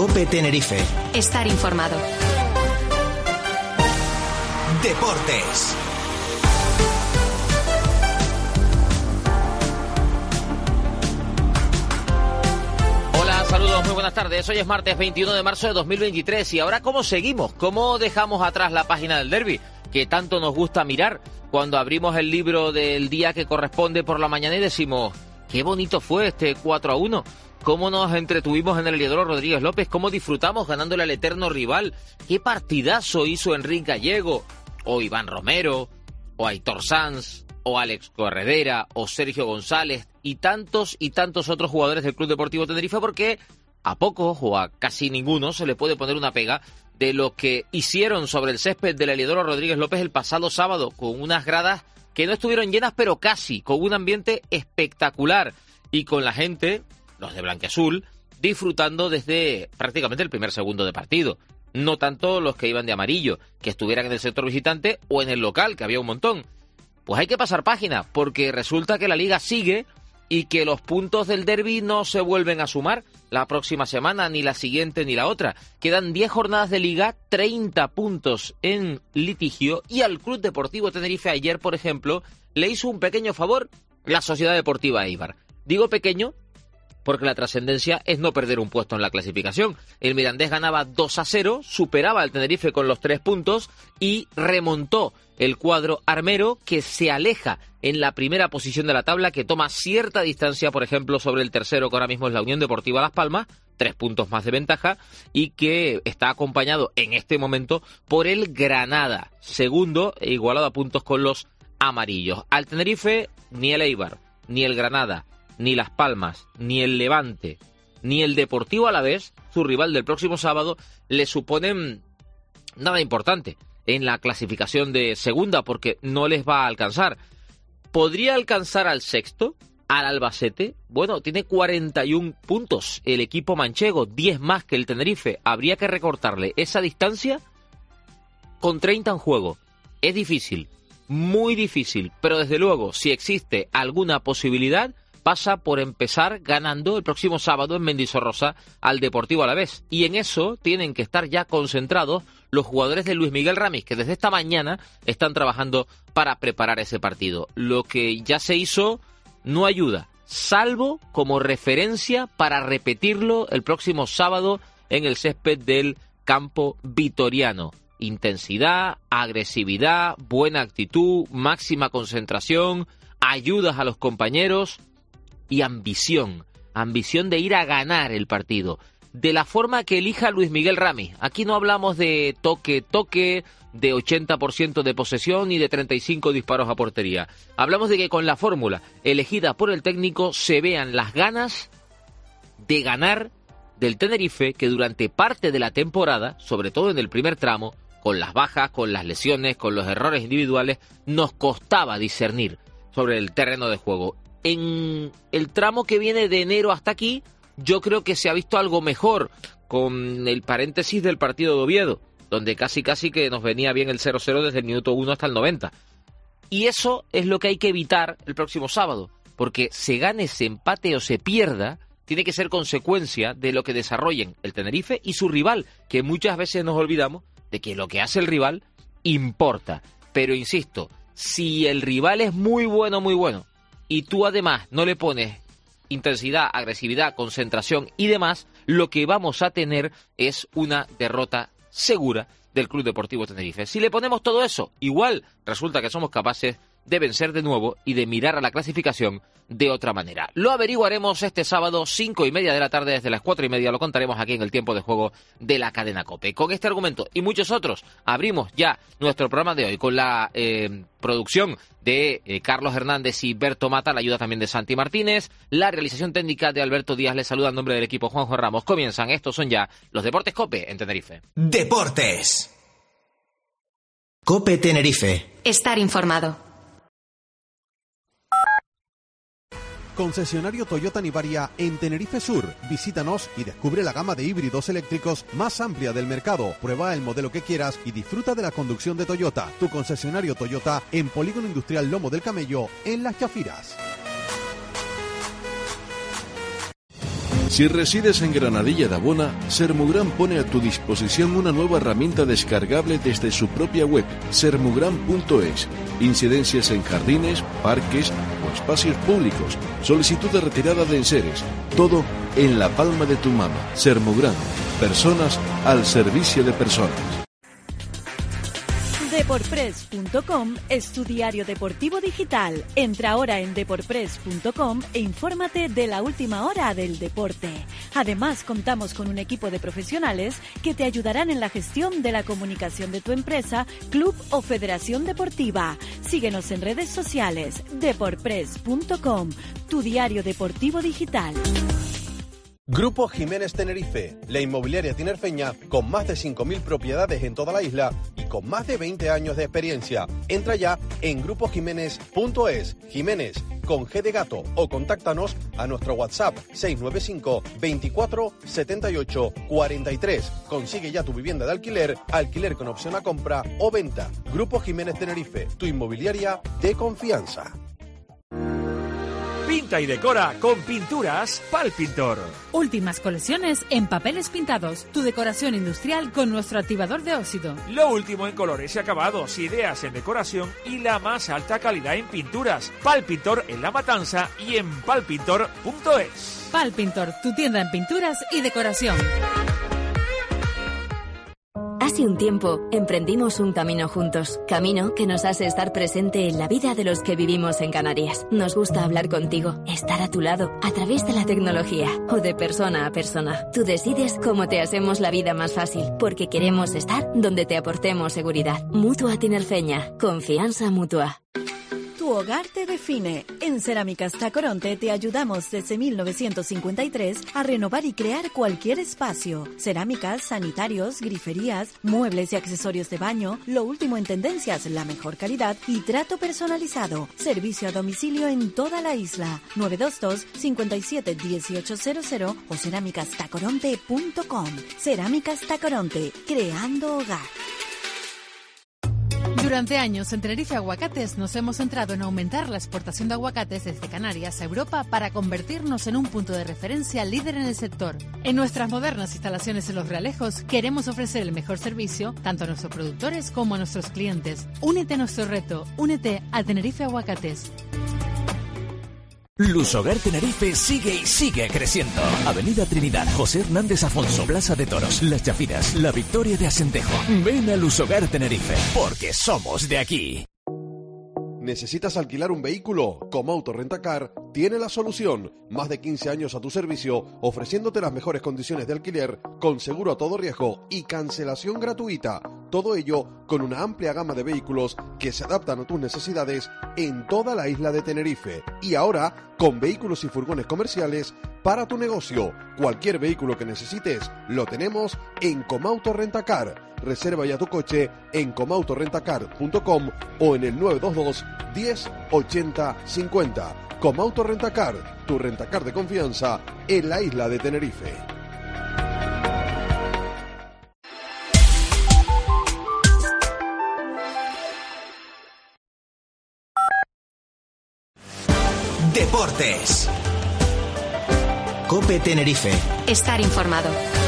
COPE Tenerife. Estar informado. Deportes. Hola, saludos, muy buenas tardes. Hoy es martes 21 de marzo de 2023 y ahora ¿cómo seguimos? ¿Cómo dejamos atrás la página del derbi que tanto nos gusta mirar cuando abrimos el libro del día que corresponde por la mañana y decimos qué bonito fue este 4-1? ¿Cómo nos entretuvimos en el Heliodoro Rodríguez López? ¿Cómo disfrutamos ganándole al eterno rival? ¿Qué partidazo hizo Enrique Gallego? O Iván Romero, o Aitor Sanz, o Alex Corredera, o Sergio González, y tantos otros jugadores del Club Deportivo Tenerife, porque a pocos o a casi ninguno se le puede poner una pega de lo que hicieron sobre el césped del Heliodoro Rodríguez López el pasado sábado, con unas gradas que no estuvieron llenas, pero casi, con un ambiente espectacular, y con la gente, los de blanquiazul, disfrutando desde prácticamente el primer segundo de partido. No tanto los que iban de amarillo, que estuvieran en el sector visitante o en el local, que había un montón. Pues hay que pasar página, porque resulta que la liga sigue y que los puntos del derbi no se vuelven a sumar la próxima semana, ni la siguiente, ni la otra. Quedan 10 jornadas de liga, 30 puntos en litigio, y al Club Deportivo Tenerife ayer, por ejemplo, le hizo un pequeño favor la Sociedad Deportiva Eibar. Digo pequeño porque la trascendencia es no perder un puesto en la clasificación. El Mirandés ganaba 2-0, superaba al Tenerife con los 3 puntos y remontó el cuadro armero, que se aleja en la primera posición de la tabla, que toma cierta distancia, por ejemplo, sobre el tercero, que ahora mismo es la Unión Deportiva Las Palmas, 3 puntos más de ventaja, y que está acompañado en este momento por el Granada, segundo e igualado a puntos con los amarillos. Al Tenerife, ni el Eibar, ni el Granada, ni Las Palmas, ni el Levante, ni el Deportivo Alavés, su rival del próximo sábado, le suponen nada importante en la clasificación de segunda, porque no les va a alcanzar. ¿Podría alcanzar al sexto, al Albacete? Bueno, tiene 41 puntos el equipo manchego, 10 más que el Tenerife. Habría que recortarle esa distancia con 30 en juego. Es difícil, muy difícil, pero desde luego, si existe alguna posibilidad, pasa por empezar ganando el próximo sábado en Mendizorroza al Deportivo Alavés. Y en eso tienen que estar ya concentrados los jugadores de Luis Miguel Ramis, que desde esta mañana están trabajando para preparar ese partido. Lo que ya se hizo no ayuda, salvo como referencia para repetirlo el próximo sábado en el césped del campo vitoriano. Intensidad, agresividad, buena actitud, máxima concentración, ayudas a los compañeros y ambición de ir a ganar el partido, de la forma que elija Luis Miguel Ramis. Aquí no hablamos de toque, de 80% de posesión y de 35 disparos a portería. Hablamos de que con la fórmula elegida por el técnico se vean las ganas de ganar del Tenerife, que durante parte de la temporada, sobre todo en el primer tramo, con las bajas, con las lesiones, con los errores individuales, nos costaba discernir sobre el terreno de juego. En el tramo que viene de enero hasta aquí, yo creo que se ha visto algo mejor, con el paréntesis del partido de Oviedo, donde casi que nos venía bien el 0-0 desde el minuto 1 hasta el 90. Y eso es lo que hay que evitar el próximo sábado, porque se gane, se empate o se pierda, tiene que ser consecuencia de lo que desarrollen el Tenerife y su rival, que muchas veces nos olvidamos de que lo que hace el rival importa. Pero insisto, si el rival es muy bueno, y tú además no le pones intensidad, agresividad, concentración y demás, lo que vamos a tener es una derrota segura del Club Deportivo Tenerife. Si le ponemos todo eso, igual resulta que somos capaces de vencer de nuevo y de mirar a la clasificación de otra manera. Lo averiguaremos este sábado, 5:30 de la tarde, desde las 4:30, lo contaremos aquí en el tiempo de juego de la cadena COPE. Con este argumento y muchos otros, abrimos ya nuestro programa de hoy con la producción de Carlos Hernández y Berto Mata, la ayuda también de Santi Martínez, la realización técnica de Alberto Díaz. Les saluda en nombre del equipo Juanjo Ramos. Comienzan, estos son ya los Deportes COPE en Tenerife. Deportes. COPE Tenerife. Estar informado. Concesionario Toyota Nivaria en Tenerife Sur. Visítanos y descubre la gama de híbridos eléctricos más amplia del mercado. Prueba el modelo que quieras y disfruta de la conducción de Toyota. Tu concesionario Toyota en Polígono Industrial Lomo del Camello, en Las Chafiras. Si resides en Granadilla de Abona, Sermugran pone a tu disposición una nueva herramienta descargable desde su propia web, sermugran.es. Incidencias en jardines, parques o espacios públicos. Solicitud de retirada de enseres. Todo en la palma de tu mano. Sermugran. Personas al servicio de personas. Deporpress.com es tu diario deportivo digital. Entra ahora en deporpress.com e infórmate de la última hora del deporte. Además, contamos con un equipo de profesionales que te ayudarán en la gestión de la comunicación de tu empresa, club o federación deportiva. Síguenos en redes sociales. Deporpress.com, tu diario deportivo digital. Grupo Jiménez Tenerife, la inmobiliaria tinerfeña con más de 5.000 propiedades en toda la isla y con más de 20 años de experiencia. Entra ya en grupojiménez.es, Jiménez con G de gato, o contáctanos a nuestro WhatsApp 695 24 78 43. Consigue ya tu vivienda de alquiler, alquiler con opción a compra o venta. Grupo Jiménez Tenerife, tu inmobiliaria de confianza. Pinta y decora con Pinturas Pal Pintor. Últimas colecciones en papeles pintados. Tu decoración industrial con nuestro activador de óxido. Lo último en colores y acabados, ideas en decoración y la más alta calidad en pinturas. Pal Pintor en La Matanza y en palpintor.es. Pal Pintor, tu tienda en pinturas y decoración. Hace un tiempo emprendimos un camino juntos, camino que nos hace estar presente en la vida de los que vivimos en Canarias. Nos gusta hablar contigo, estar a tu lado, a través de la tecnología o de persona a persona. Tú decides cómo te hacemos la vida más fácil, porque queremos estar donde te aportemos seguridad. Mutua Tinerfeña, confianza mutua. Tu hogar te define. En Cerámicas Tacoronte te ayudamos desde 1953 a renovar y crear cualquier espacio. Cerámicas, sanitarios, griferías, muebles y accesorios de baño, lo último en tendencias, la mejor calidad y trato personalizado. Servicio a domicilio en toda la isla. 922 57 1800 o cerámicastacoronte.com. Cerámicas Tacoronte, creando hogar. Durante años, en Tenerife Aguacates nos hemos centrado en aumentar la exportación de aguacates desde Canarias a Europa para convertirnos en un punto de referencia líder en el sector. En nuestras modernas instalaciones en Los Realejos queremos ofrecer el mejor servicio tanto a nuestros productores como a nuestros clientes. Únete a nuestro reto, únete a Tenerife Aguacates. Lusogar Tenerife sigue y sigue creciendo. Avenida Trinidad, José Hernández Afonso, Plaza de Toros, Las Chafiras, La Victoria de Asentejo. Ven a Lusogar Tenerife, porque somos de aquí. ¿Necesitas alquilar un vehículo? Comauto Rentacar tiene la solución. Más de 15 años a tu servicio, ofreciéndote las mejores condiciones de alquiler, con seguro a todo riesgo y cancelación gratuita. Todo ello con una amplia gama de vehículos que se adaptan a tus necesidades en toda la isla de Tenerife. Y ahora, con vehículos y furgones comerciales para tu negocio. Cualquier vehículo que necesites, lo tenemos en Comauto Rentacar. Reserva ya tu coche en comautorentacar.com o en el 922 10 80 50. Comauto Rentacar, tu rentacar de confianza en la isla de Tenerife. Deportes. COPE Tenerife. Estar informado.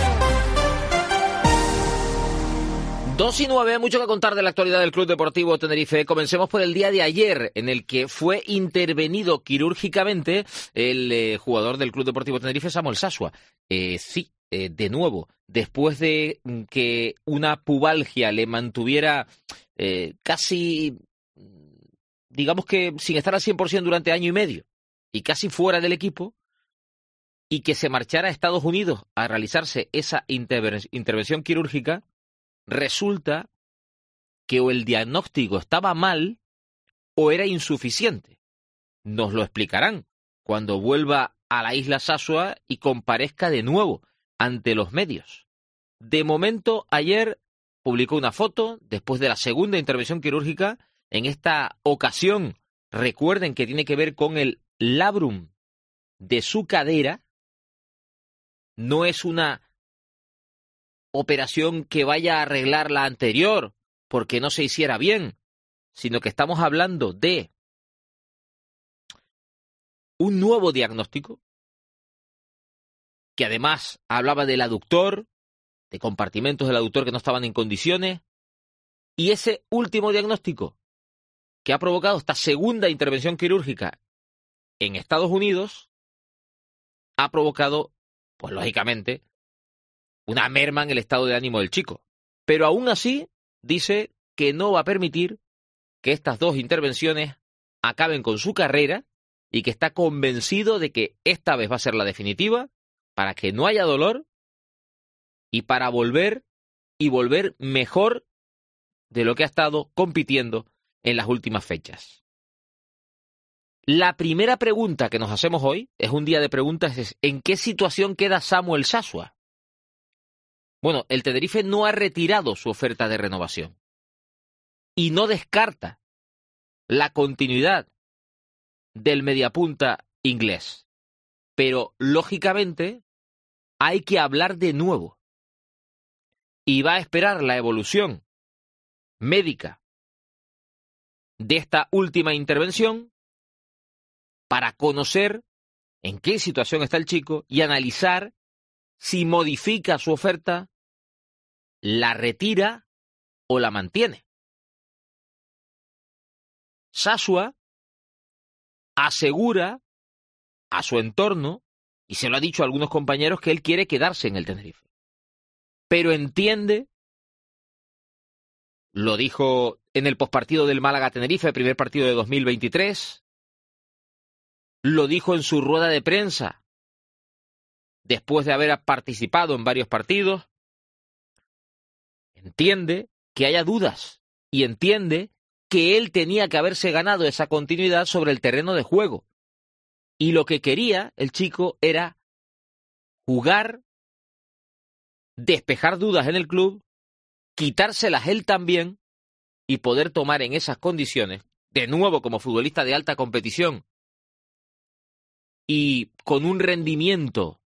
2:09, mucho que contar de la actualidad del Club Deportivo Tenerife. Comencemos por el día de ayer, en el que fue intervenido quirúrgicamente el jugador del Club Deportivo Tenerife, Samuel Sasua. De nuevo, después de que una pubalgia le mantuviera casi, digamos que sin estar al 100% durante año y medio, y casi fuera del equipo, y que se marchara a Estados Unidos a realizarse esa intervención quirúrgica, resulta que o el diagnóstico estaba mal o era insuficiente. Nos lo explicarán cuando vuelva a la isla Sasua y comparezca de nuevo ante los medios. De momento, ayer publicó una foto después de la segunda intervención quirúrgica. En esta ocasión, recuerden que tiene que ver con el labrum de su cadera. No es una operación que vaya a arreglar la anterior porque no se hiciera bien, sino que estamos hablando de un nuevo diagnóstico que además hablaba del aductor, de compartimentos del aductor que no estaban en condiciones, y ese último diagnóstico que ha provocado esta segunda intervención quirúrgica en Estados Unidos ha provocado, pues lógicamente, una merma en el estado de ánimo del chico. Pero aún así, dice que no va a permitir que estas dos intervenciones acaben con su carrera y que está convencido de que esta vez va a ser la definitiva para que no haya dolor y para volver mejor de lo que ha estado compitiendo en las últimas fechas. La primera pregunta que nos hacemos hoy, es un día de preguntas, es ¿en qué situación queda Samuel Sasua? Bueno, el Tenerife no ha retirado su oferta de renovación y no descarta la continuidad del mediapunta inglés. Pero, lógicamente, hay que hablar de nuevo. Y va a esperar la evolución médica de esta última intervención para conocer en qué situación está el chico y analizar si modifica su oferta, la retira o la mantiene. Sasua asegura a su entorno, y se lo ha dicho a algunos compañeros, que él quiere quedarse en el Tenerife. Pero entiende, lo dijo en el pospartido del Málaga-Tenerife, el primer partido de 2023, lo dijo en su rueda de prensa, después de haber participado en varios partidos, entiende que haya dudas y entiende que él tenía que haberse ganado esa continuidad sobre el terreno de juego. Y lo que quería el chico era jugar, despejar dudas en el club, quitárselas él también y poder tomar en esas condiciones, de nuevo como futbolista de alta competición y con un rendimiento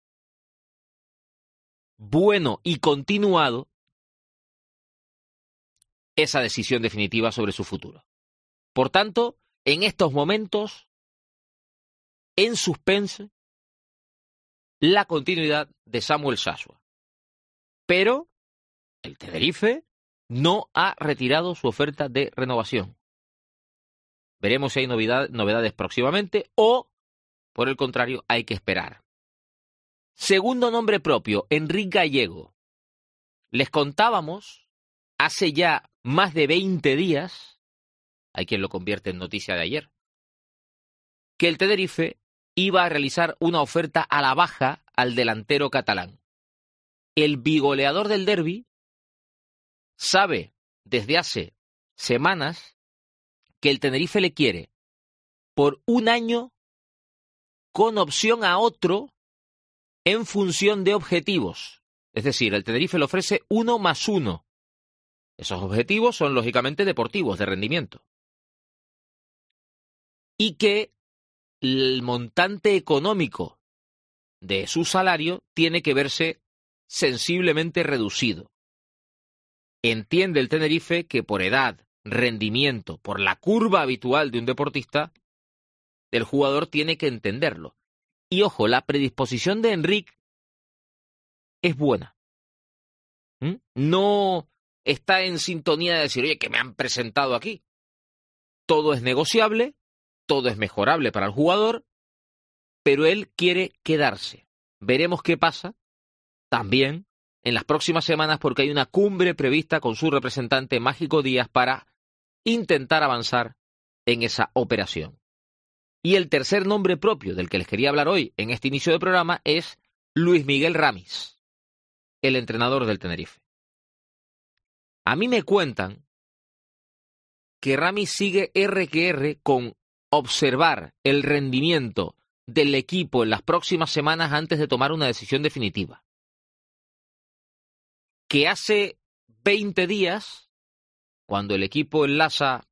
bueno y continuado, esa decisión definitiva sobre su futuro. Por tanto, en estos momentos, en suspense, la continuidad de Samuel Sasua. Pero el Tenerife no ha retirado su oferta de renovación. Veremos si hay novedades próximamente o, por el contrario, hay que esperar. Segundo nombre propio, Enric Gallego. Les contábamos hace ya más de 20 días, hay quien lo convierte en noticia de ayer, que el Tenerife iba a realizar una oferta a la baja al delantero catalán. El bigoleador del derbi sabe desde hace semanas que el Tenerife le quiere por un año con opción a otro en función de objetivos. Es decir, el Tenerife le ofrece 1+1. Esos objetivos son lógicamente deportivos, de rendimiento. Y que el montante económico de su salario tiene que verse sensiblemente reducido. Entiende el Tenerife que por edad, rendimiento, por la curva habitual de un deportista, el jugador tiene que entenderlo. Y ojo, la predisposición de Enric es buena. No está en sintonía de decir, oye, que me han presentado aquí. Todo es negociable, todo es mejorable para el jugador, pero él quiere quedarse. Veremos qué pasa también en las próximas semanas, porque hay una cumbre prevista con su representante Mágico Díaz para intentar avanzar en esa operación. Y el tercer nombre propio del que les quería hablar hoy en este inicio de programa es Luis Miguel Ramis, el entrenador del Tenerife. A mí me cuentan que Ramis sigue R que R con observar el rendimiento del equipo en las próximas semanas antes de tomar una decisión definitiva. Que hace 20 días, cuando el equipo enlaza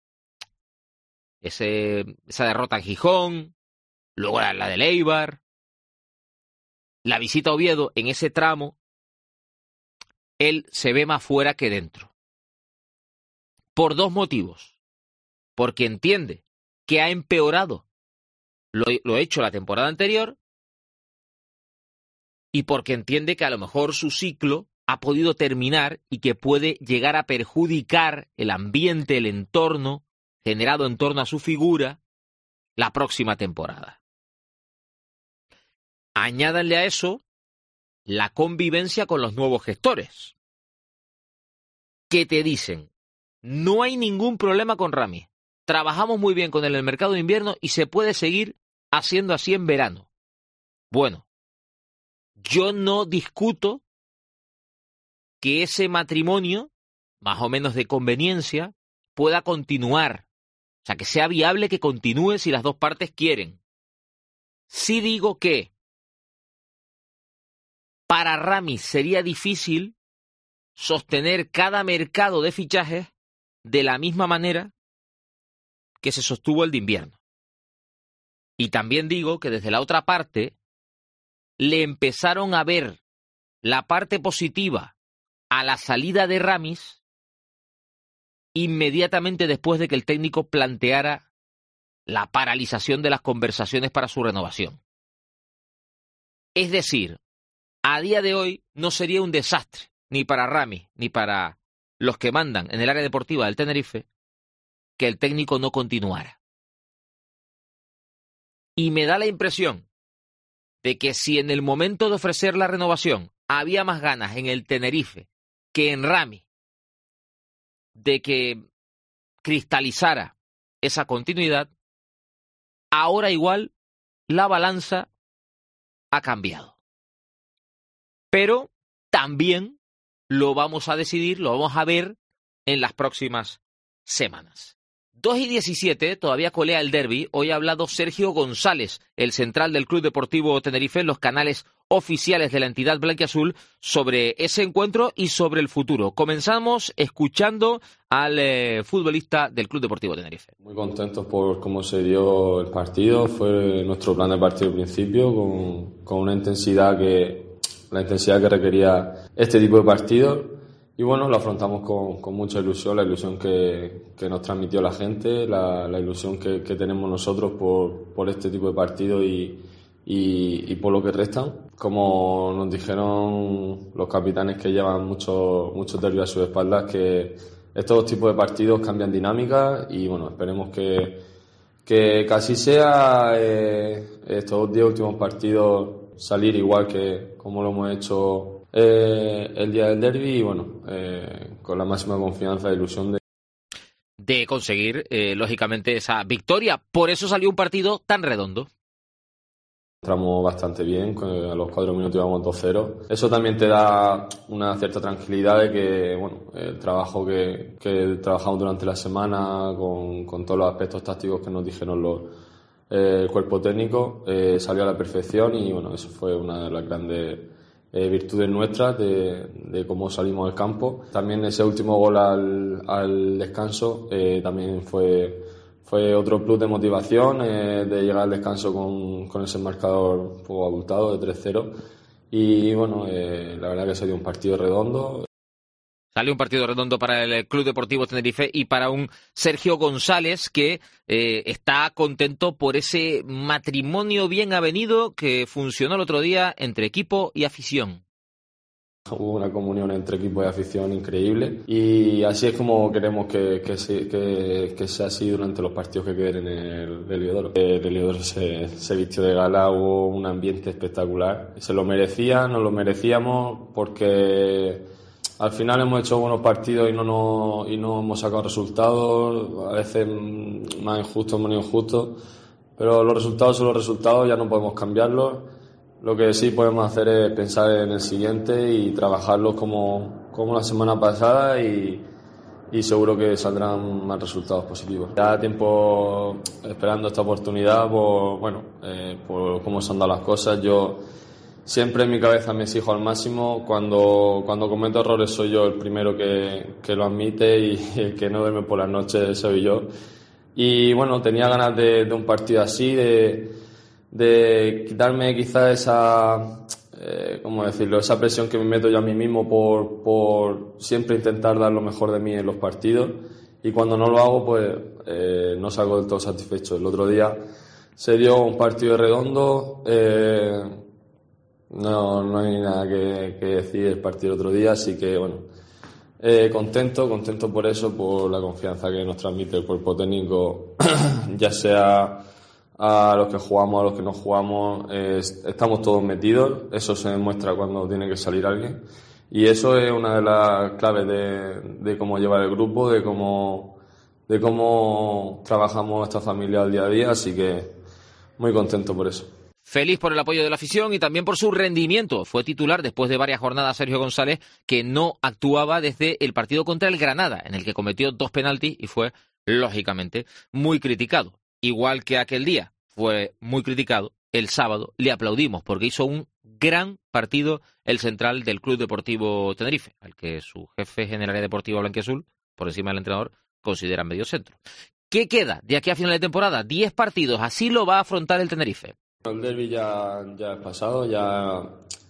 esa derrota en Gijón, luego la del Eibar, la visita a Oviedo, en ese tramo, él se ve más fuera que dentro. Por dos motivos. Porque entiende que ha empeorado lo hecho la temporada anterior y porque entiende que a lo mejor su ciclo ha podido terminar y que puede llegar a perjudicar el ambiente, el entorno generado en torno a su figura la próxima temporada. Añádanle a eso la convivencia con los nuevos gestores, que te dicen, no hay ningún problema con Ramis, trabajamos muy bien con él en el mercado de invierno y se puede seguir haciendo así en verano. Bueno, yo no discuto que ese matrimonio, más o menos de conveniencia, pueda continuar. O sea, que sea viable que continúe si las dos partes quieren. Sí digo que para Ramis sería difícil sostener cada mercado de fichajes de la misma manera que se sostuvo el de invierno. Y también digo que desde la otra parte le empezaron a ver la parte positiva a la salida de Ramis inmediatamente después de que el técnico planteara la paralización de las conversaciones para su renovación. Es decir, a día de hoy no sería un desastre, ni para Ramis, ni para los que mandan en el área deportiva del Tenerife, que el técnico no continuara. Y me da la impresión de que si en el momento de ofrecer la renovación había más ganas en el Tenerife que en Ramis de que cristalizara esa continuidad, ahora igual la balanza ha cambiado. Pero también lo vamos a decidir, lo vamos a ver en las próximas semanas. 2:17, todavía colea el derbi. Hoy ha hablado Sergio González, el central del Club Deportivo Tenerife, en los canales oficiales de la entidad blanquiazul, sobre ese encuentro y sobre el futuro. Comenzamos escuchando al futbolista del Club Deportivo Tenerife. Muy contentos por cómo se dio el partido. Fue nuestro plan de partido al principio, con una intensidad la intensidad que requería este tipo de partidos. Y bueno, lo afrontamos con mucha ilusión, la ilusión que nos transmitió la gente, la ilusión que tenemos nosotros por este tipo de partidos y por lo que restan. Como nos dijeron los capitanes que llevan muchos derbis a sus espaldas, que estos tipos de partidos cambian dinámica y bueno, esperemos que así sea. Estos 10 últimos partidos salir igual que como lo hemos hecho el día del derbi y bueno, con la máxima confianza e ilusión de conseguir lógicamente esa victoria. Por eso salió un partido tan redondo. Entramos bastante bien, a los 4 minutos íbamos 2-0. Eso también te da una cierta tranquilidad de que bueno, el trabajo que trabajamos durante la semana con todos los aspectos tácticos que nos dijeron el cuerpo técnico salió a la perfección y bueno, eso fue una de las grandes virtudes nuestras de cómo salimos al campo. También ese último gol al descanso también fue otro plus de motivación, de llegar al descanso con ese marcador un poco abultado de 3-0 y bueno, la verdad que se dio un partido redondo. Salió un partido redondo para el Club Deportivo Tenerife y para un Sergio González que está contento por ese matrimonio bien avenido que funcionó el otro día entre equipo y afición. Hubo una comunión entre equipo y afición increíble y así es como queremos que sea así durante los partidos que queden en el Heliodoro. El Heliodoro se vistió de gala, hubo un ambiente espectacular. Se lo merecía, nos lo merecíamos porque al final hemos hecho buenos partidos y no hemos sacado resultados, a veces más injustos, menos injustos, pero los resultados son los resultados, ya no podemos cambiarlos. Lo que sí podemos hacer es pensar en el siguiente y trabajarlos como la semana pasada y seguro que saldrán más resultados positivos. Ya tiempo esperando esta oportunidad por cómo se han dado las cosas. Yo siempre en mi cabeza me exijo al máximo. Cuando cometo errores soy yo el primero que lo admite y el que no duerme por las noches soy yo. Y bueno, tenía ganas de un partido así, de quitarme quizás esa, esa presión que me meto yo a mí mismo por siempre intentar dar lo mejor de mí en los partidos. Y cuando no lo hago, pues no salgo del todo satisfecho. El otro día se dio un partido redondo. No hay nada que decir el partido el otro día, así que bueno, contento por eso, por la confianza que nos transmite el cuerpo técnico, ya sea a los que jugamos, a los que no jugamos, estamos todos metidos. Eso se demuestra cuando tiene que salir alguien, y eso es una de las claves de cómo llevar el grupo, de cómo trabajamos esta familia al día a día, así que muy contento por eso. Feliz por el apoyo de la afición y también por su rendimiento. Fue titular después de varias jornadas Sergio González, que no actuaba desde el partido contra el Granada, en el que cometió 2 penaltis y fue, lógicamente, muy criticado. Igual que aquel día fue muy criticado, el sábado le aplaudimos porque hizo un gran partido el central del Club Deportivo Tenerife, al que su jefe general deportivo blanquiazul, por encima del entrenador, considera medio centro. ¿Qué queda de aquí a final de temporada? 10 partidos, así lo va a afrontar el Tenerife. El derbi ya es pasado, ya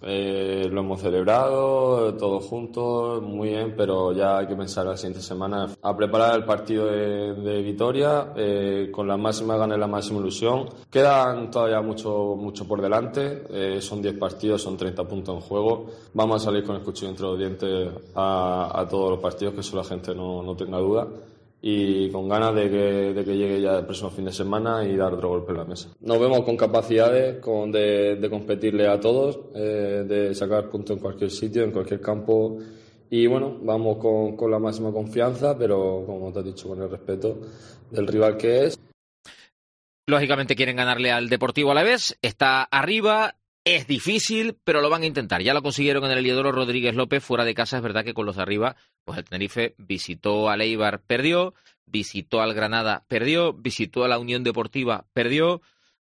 lo hemos celebrado todos juntos, muy bien, pero ya hay que pensar la siguiente semana a preparar el partido de Vitoria con la máxima ganas y la máxima ilusión. Quedan todavía mucho por delante, son 10 partidos, son 30 puntos en juego. Vamos a salir con el cuchillo entre los dientes a todos los partidos, que eso la gente no tenga duda. Y con ganas de que llegue ya el próximo fin de semana y dar otro golpe en la mesa. Nos vemos con capacidades de competirle a todos, de sacar puntos en cualquier sitio, en cualquier campo, y bueno, vamos con la máxima confianza, pero como te has dicho, con el respeto del rival que es. Lógicamente quieren ganarle al Deportivo Alavés, está arriba. Es difícil, pero lo van a intentar. Ya lo consiguieron en el Heliodoro Rodríguez López, fuera de casa. Es verdad que con los de arriba, pues el Tenerife visitó al Eibar, perdió, visitó al Granada, perdió, visitó a la Unión Deportiva, perdió,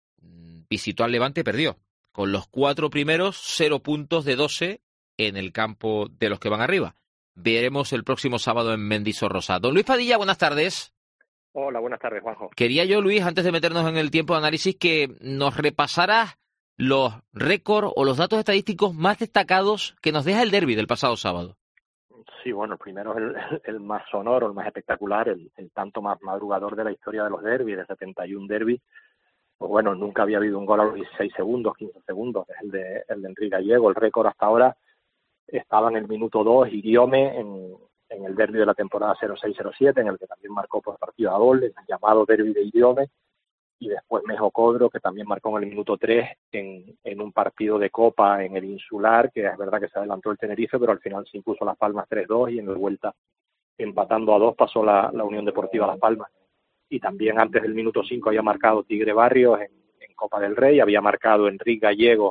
visitó al Levante, perdió. Con los 4 primeros, 0 puntos de 12 en el campo de los que van arriba. Veremos el próximo sábado en Mendizorrosa. Don Luis Padilla, buenas tardes. Hola, buenas tardes, Juanjo. Quería yo, Luis, antes de meternos en el tiempo de análisis, que nos repasaras los récords o los datos estadísticos más destacados que nos deja el derbi del pasado sábado. Sí, bueno, el primero es el más sonoro, el más espectacular, el tanto más madrugador de la historia de los derbis, de 71 derbis. Pues bueno, nunca había habido un gol a los 16 segundos, 15 segundos, es el de Enrique Gallego. El récord hasta ahora estaba en el minuto 2 Iriome en el derbi de la temporada 06-07, en el que también marcó por partida doble, el llamado derbi de Iriome. Y después Mejo Codro, que también marcó en el minuto 3 en un partido de Copa en el Insular, que es verdad que se adelantó el Tenerife, pero al final se impuso Las Palmas 3-2 y en la vuelta, empatando a 2, pasó la Unión Deportiva Las Palmas. Y también antes del minuto 5 había marcado Tigre Barrios en Copa del Rey, había marcado Enrique Gallego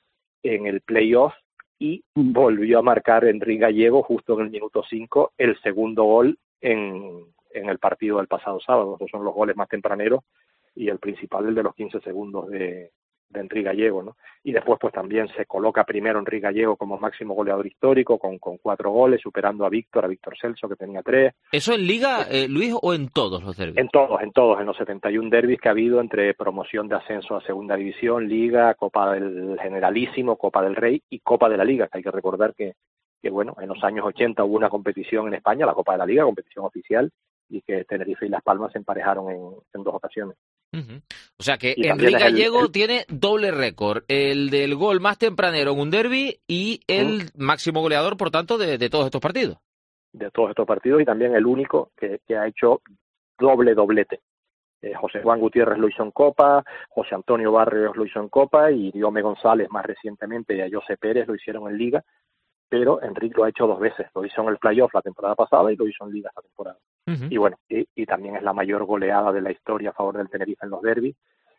en el playoff y volvió a marcar Enrique Gallego justo en el minuto 5 el segundo gol en el partido del pasado sábado. Esos son los goles más tempraneros, y el principal, el de los 15 segundos de Enrique Gallego, ¿no? Y después pues también se coloca primero Enrique Gallego como máximo goleador histórico con 4 goles, superando a Víctor Celso, que tenía 3. ¿Eso en Liga, Luis, o en todos los derbis? En todos, en los 71 derbis que ha habido entre promoción de ascenso a Segunda División, Liga, Copa del Generalísimo, Copa del Rey y Copa de la Liga, que hay que recordar que bueno, en los años 80 hubo una competición en España, la Copa de la Liga, competición oficial, y que Tenerife y Las Palmas se emparejaron en 2 ocasiones. Uh-huh. O sea que Enrique Gallego tiene doble récord, el del gol más tempranero en un derbi y el máximo goleador, por tanto, de todos estos partidos. De todos estos partidos, y también el único que ha hecho doblete. José Juan Gutiérrez lo hizo en Copa, José Antonio Barrios lo hizo en Copa, y Diome González más recientemente y a José Pérez lo hicieron en Liga, pero Enrique lo ha hecho 2 veces. Lo hizo en el playoff la temporada pasada y lo hizo en Liga esta temporada. Uh-huh. Y bueno, y también es la mayor goleada de la historia a favor del Tenerife en los derbis,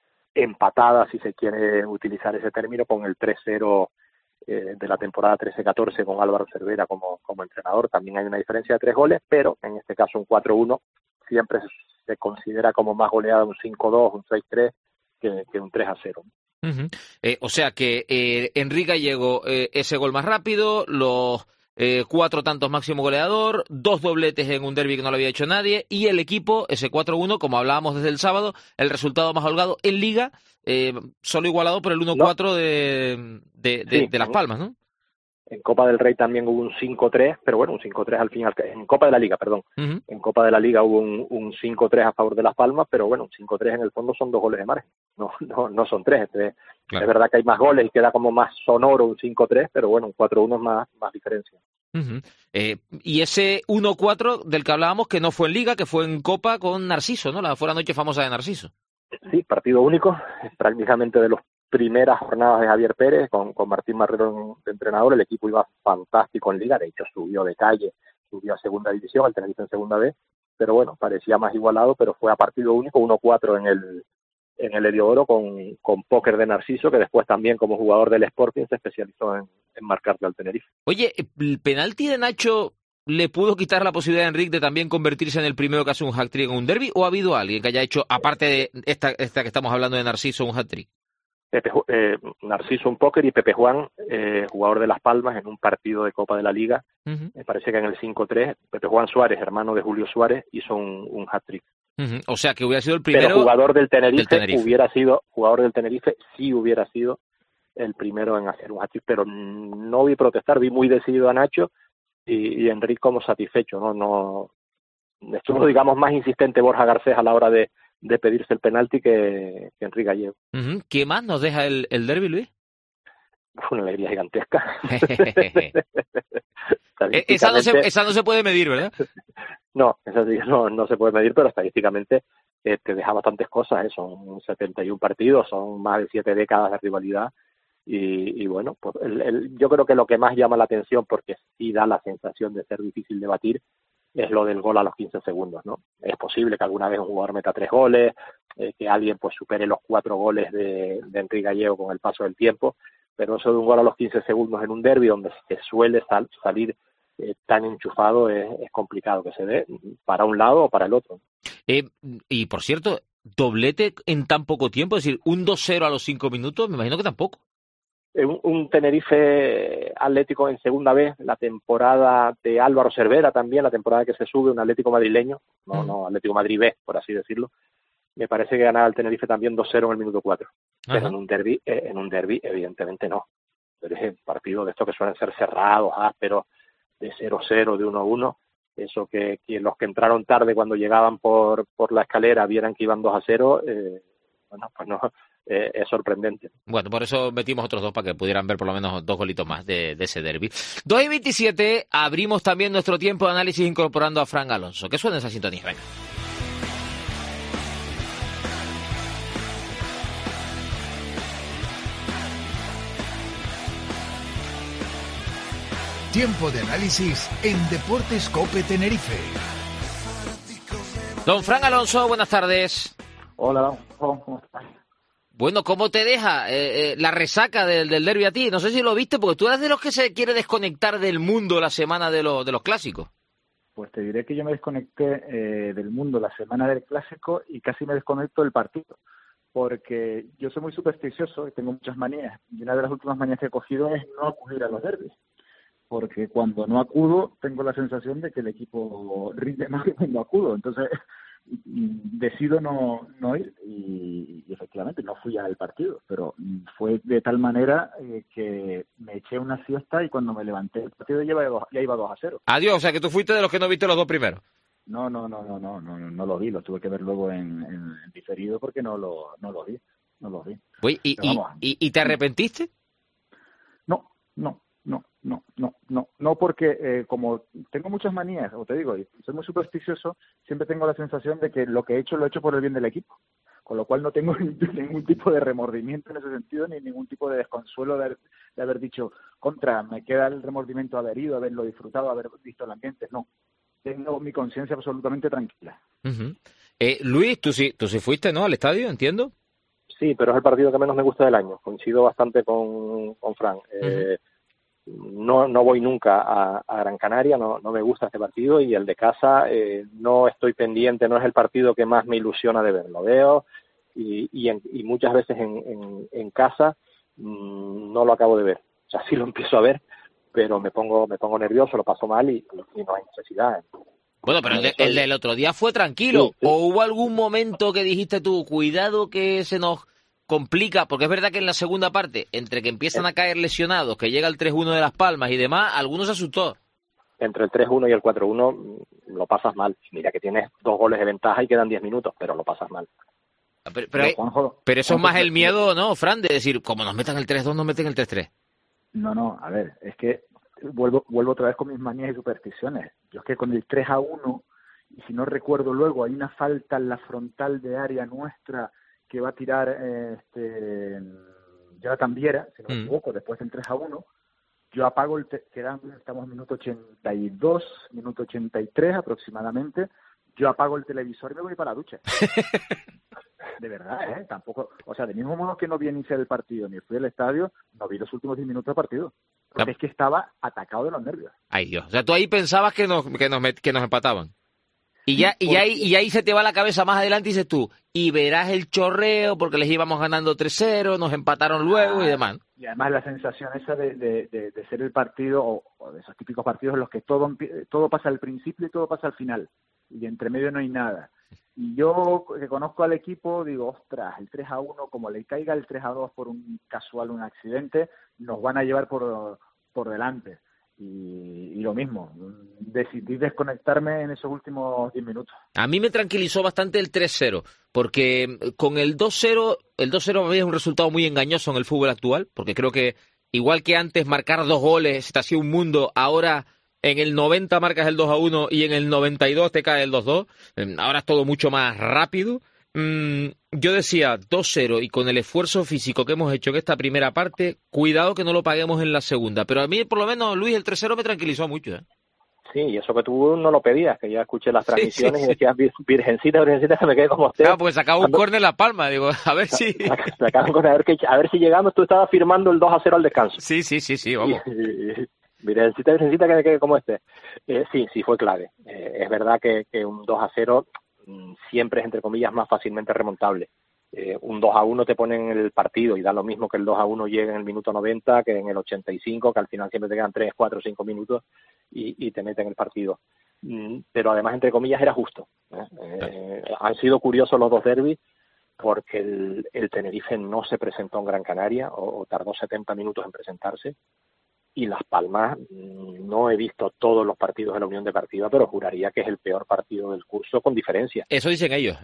empatada, si se quiere utilizar ese término, con el 3-0 de la temporada 13-14 con Álvaro Cervera como entrenador. También hay una diferencia de 3 goles, pero en este caso un 4-1 siempre se considera como más goleada un 5-2, un 6-3 que un 3-0. Uh-huh. O sea que Enrique Gallego, ese gol más rápido, los 4 tantos máximo goleador, 2 dobletes en un derbi que no lo había hecho nadie, y el equipo, ese 4-1, como hablábamos desde el sábado, el resultado más holgado en Liga, solo igualado por el 1-4 de Las Palmas, ¿no? En Copa del Rey también hubo un 5-3, pero bueno, un 5-3 al final, en Copa de la Liga, perdón. Uh-huh. En Copa de la Liga hubo un 5-3 a favor de Las Palmas, pero bueno, un 5-3 en el fondo son 2 goles de margen. no son 3. Claro. Es verdad que hay más goles y queda como más sonoro un 5-3, pero bueno, un 4-1 es más diferencia. Uh-huh. Y ese 1-4 del que hablábamos, que no fue en Liga, que fue en Copa con Narciso, ¿no? Fue la noche famosa de Narciso. Sí, partido único, prácticamente de las primeras jornadas de Javier Pérez, con Martín Marrero de entrenador. El equipo iba fantástico en Liga, de hecho subió de calle, subió a segunda división, el Tenerife en segunda B, pero bueno, parecía más igualado, pero fue a partido único, 1-4 en el Heliodoro con póker de Narciso, que después también como jugador del Sporting se especializó en marcarle al Tenerife. Oye, ¿el penalti de Nacho le pudo quitar la posibilidad a Enric de también convertirse en el primero que hace un hat-trick en un derbi, o ha habido alguien que haya hecho, aparte de esta que estamos hablando de Narciso, un hat-trick? Narciso un póker y Pepe Juan, jugador de Las Palmas, en un partido de Copa de la Liga. Uh-huh. Me parece que en el 5-3, Pepe Juan Suárez, hermano de Julio Suárez, hizo un hat-trick. Uh-huh. O sea, que hubiera sido el primero. Pero jugador del Tenerife sí hubiera sido el primero en hacer un hat-trick, pero no vi protestar, vi muy decidido a Nacho y Enrique como satisfecho, ¿no? Estuvo, digamos, más insistente Borja Garcés a la hora de pedirse el penalti que Enrique Gallego. Uh-huh. ¿Qué más nos deja el derbi, Luis? Una alegría gigantesca. Esa no se puede medir, ¿verdad? No, esa sí no se puede medir, pero estadísticamente te deja bastantes cosas, son 71 partidos, son más de 7 décadas de rivalidad y bueno, pues yo creo que lo que más llama la atención, porque sí da la sensación de ser difícil de batir, es lo del gol a los 15 segundos, ¿no? Es posible que alguna vez un jugador meta 3 goles, que alguien pues supere los 4 goles de Enrique Gallego con el paso del tiempo, pero eso de un gol a los 15 segundos en un derbi donde se suele salir tan enchufado es complicado que se dé para un lado o para el otro. Y por cierto, doblete en tan poco tiempo, es decir, un 2-0 a los 5 minutos, me imagino que tampoco. Un Tenerife Atlético en segunda vez, la temporada de Álvaro Cervera también, la temporada que se sube, un Atlético madrileño, no Atlético Madrid B, por así decirlo. Me parece que ganaba el Tenerife también 2-0 en el minuto 4. Ajá. Pero en un derbi evidentemente no. Pero es un partido de estos que suelen ser cerrados, ásperos, de 0-0, de 1-1. Eso que los que entraron tarde cuando llegaban por la escalera vieran que iban 2-0, bueno, pues no, es sorprendente. Bueno, por eso metimos otros 2 para que pudieran ver por lo menos 2 golitos más de ese derbi. 2:27, abrimos también nuestro tiempo de análisis incorporando a Fran Alonso. ¿Qué suena esa sintonía? Venga. Tiempo de análisis en Deportes COPE Tenerife. Don Fran Alonso, buenas tardes. Hola, ¿cómo estás? Bueno, ¿cómo te deja la resaca del derbi a ti? No sé si lo viste, porque tú eres de los que se quiere desconectar del mundo la semana de los clásicos. Pues te diré que yo me desconecté del mundo la semana del clásico y casi me desconecto del partido, porque yo soy muy supersticioso y tengo muchas manías, y una de las últimas manías que he cogido es no acudir a los derbis, porque cuando no acudo tengo la sensación de que el equipo rinde más que cuando acudo, entonces decido no ir y efectivamente no fui al partido, pero fue de tal manera que me eché una siesta y cuando me levanté el partido ya iba 2-0. Adiós, o sea que tú fuiste de los que no viste los 2 primeros. No lo vi, lo tuve que ver luego en diferido porque no lo vi. Uy, ¿y te arrepentiste? No, porque como tengo muchas manías, o te digo, soy muy supersticioso, siempre tengo la sensación de que lo que he hecho lo he hecho por el bien del equipo, con lo cual no tengo ningún tipo de remordimiento en ese sentido, ni ningún tipo de desconsuelo de haber dicho, me queda el remordimiento de haber ido, haberlo disfrutado, haber visto el ambiente, no. Tengo mi conciencia absolutamente tranquila. Uh-huh. Luis, tú sí fuiste, ¿no?, al estadio, entiendo. Sí, pero es el partido que menos me gusta del año, coincido bastante con Fran. Uh-huh. No voy nunca a Gran Canaria, no me gusta este partido, y el de casa no estoy pendiente, no es el partido que más me ilusiona de ver, lo veo y muchas veces en casa no lo acabo de ver, o sea, sí lo empiezo a ver, pero me pongo nervioso, lo paso mal y no hay necesidad. Bueno, pero el del otro día fue tranquilo, sí. ¿O hubo algún momento que dijiste tú, cuidado que se nos complica? Porque es verdad que en la segunda parte, entre que empiezan a caer lesionados, que llega el 3-1 de Las Palmas y demás, algunos se asustó. Entre el 3-1 y el 4-1 lo pasas mal. Mira que tienes 2 goles de ventaja y quedan 10 minutos, pero lo pasas mal. Pero eso es más el miedo, ¿no, Fran? De decir, como nos metan el 3-2, nos meten el 3-3. No, a ver, es que vuelvo otra vez con mis manías y supersticiones. Yo es que con el 3-1, y si no recuerdo luego, hay una falta en la frontal de área nuestra que va a tirar Jonathan Viera, si no me equivoco, después del 3-1, yo apago estamos en minuto 82, minuto 83 aproximadamente, yo apago el televisor y me voy para la ducha. De verdad, tampoco, o sea, de mismo modo que no vi iniciar el partido ni fui al estadio, no vi los últimos 10 minutos del partido. Porque es que estaba atacado de los nervios. Ay, Dios. O sea, tú ahí pensabas que nos empataban. Y ahí se te va la cabeza más adelante y dices tú, y verás el chorreo porque les íbamos ganando 3-0, nos empataron luego y demás. Y además la sensación esa de ser el partido, o de esos típicos partidos en los que todo pasa al principio y todo pasa al final. Y entre medio no hay nada. Y yo, que conozco al equipo, digo, ostras, el 3-1, como le caiga el 3-2 por un accidente, nos van a llevar por delante. Y lo mismo, decidí desconectarme en esos últimos 10 minutos. A mí me tranquilizó bastante el 3-0, porque con el 2-0 para mí es un resultado muy engañoso en el fútbol actual, porque creo que igual que antes marcar 2 goles te hacía un mundo, ahora en el 90 marcas el 2-1 y en el 92 te cae el 2-2, ahora es todo mucho más rápido. Yo decía 2-0 y con el esfuerzo físico que hemos hecho en esta primera parte, cuidado que no lo paguemos en la segunda. Pero a mí, por lo menos, Luis, el 3-0 me tranquilizó mucho. Sí, y eso que tú no lo pedías, que ya escuché las transmisiones y decías, virgencita, que me quedé como usted. Claro, pues sacaba un córner en La Palma, digo, a ver si... a ver si llegamos, tú estabas firmando el 2-0 al descanso. Sí, vamos. Virgencita, que me quede como este. Sí, fue clave. Es verdad que un 2-0 siempre es, entre comillas, más fácilmente remontable. Un 2-1 te pone en el partido y da lo mismo que el 2-1 llegue en el minuto 90 que en el 85, que al final siempre te quedan 3, 4, 5 minutos y te meten en el partido. Pero además, entre comillas, era justo. Han sido curiosos los dos derbis porque el Tenerife no se presentó en Gran Canaria o tardó 70 minutos en presentarse. Y Las Palmas, no he visto todos los partidos de la Unión Deportiva, pero juraría que es el peor partido del curso con diferencia. Eso dicen ellos.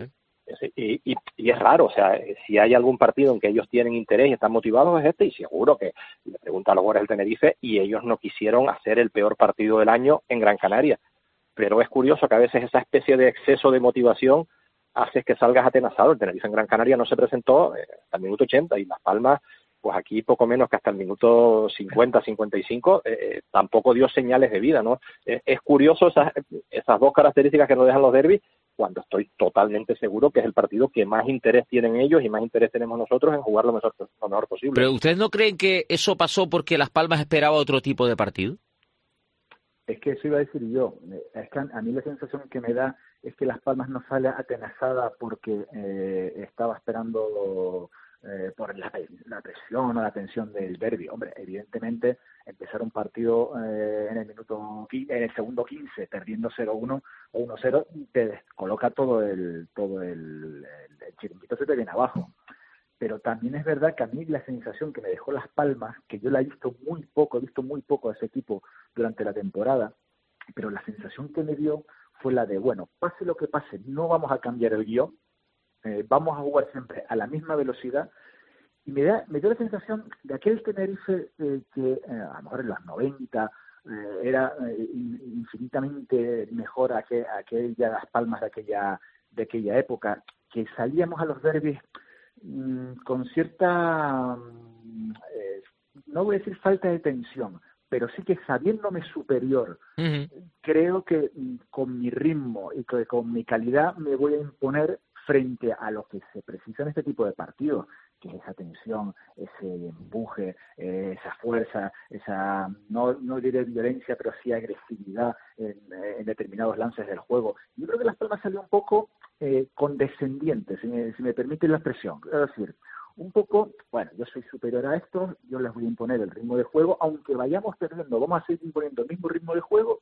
Y es raro, o sea, si hay algún partido en que ellos tienen interés y están motivados es este, y seguro que le pregunta a los jugadores del Tenerife y ellos no quisieron hacer el peor partido del año en Gran Canaria. Pero es curioso que a veces esa especie de exceso de motivación hace que salgas atenazado. El Tenerife en Gran Canaria no se presentó hasta el minuto 80 y Las Palmas, pues aquí poco menos que hasta el minuto 50, 55, tampoco dio señales de vida, ¿no? Es curioso esas dos características que nos dejan los derbis, cuando estoy totalmente seguro que es el partido que más interés tienen ellos y más interés tenemos nosotros en jugar lo mejor posible. ¿Pero ustedes no creen que eso pasó porque Las Palmas esperaba otro tipo de partido? Es que eso iba a decir yo. Es que a mí la sensación que me da es que Las Palmas no sale atenazada porque estaba esperando... por la presión o la tensión del derbi. Hombre, evidentemente empezar un partido en el segundo 15 perdiendo 0-1 o 1-0 te descoloca todo el chiringuito, se te viene abajo. Pero también es verdad que a mí la sensación que me dejó Las Palmas, que yo la he visto muy poco a ese equipo durante la temporada, pero la sensación que me dio fue la de, bueno, pase lo que pase, no vamos a cambiar el guión, vamos a jugar siempre a la misma velocidad, y me dio la sensación de aquel Tenerife que a lo mejor en los 90 era infinitamente mejor aquella Las Palmas de aquella época, que salíamos a los derbis con cierta, no voy a decir falta de tensión, pero sí que sabiéndome superior, creo que con mi ritmo y que con mi calidad me voy a imponer frente a lo que se precisa en este tipo de partidos, que es esa tensión, ese empuje, esa fuerza, esa, no diré violencia, pero sí agresividad en determinados lances del juego. Yo creo que Las Palmas salió un poco condescendiente, si me permite la expresión. Es decir, un poco, bueno, yo soy superior a esto, yo les voy a imponer el ritmo de juego, aunque vayamos perdiendo, vamos a seguir imponiendo el mismo ritmo de juego,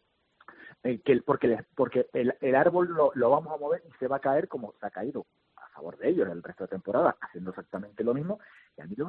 porque el árbol lo vamos a mover y se va a caer como se ha caído a favor de ellos el resto de temporada, haciendo exactamente lo mismo. Y a mí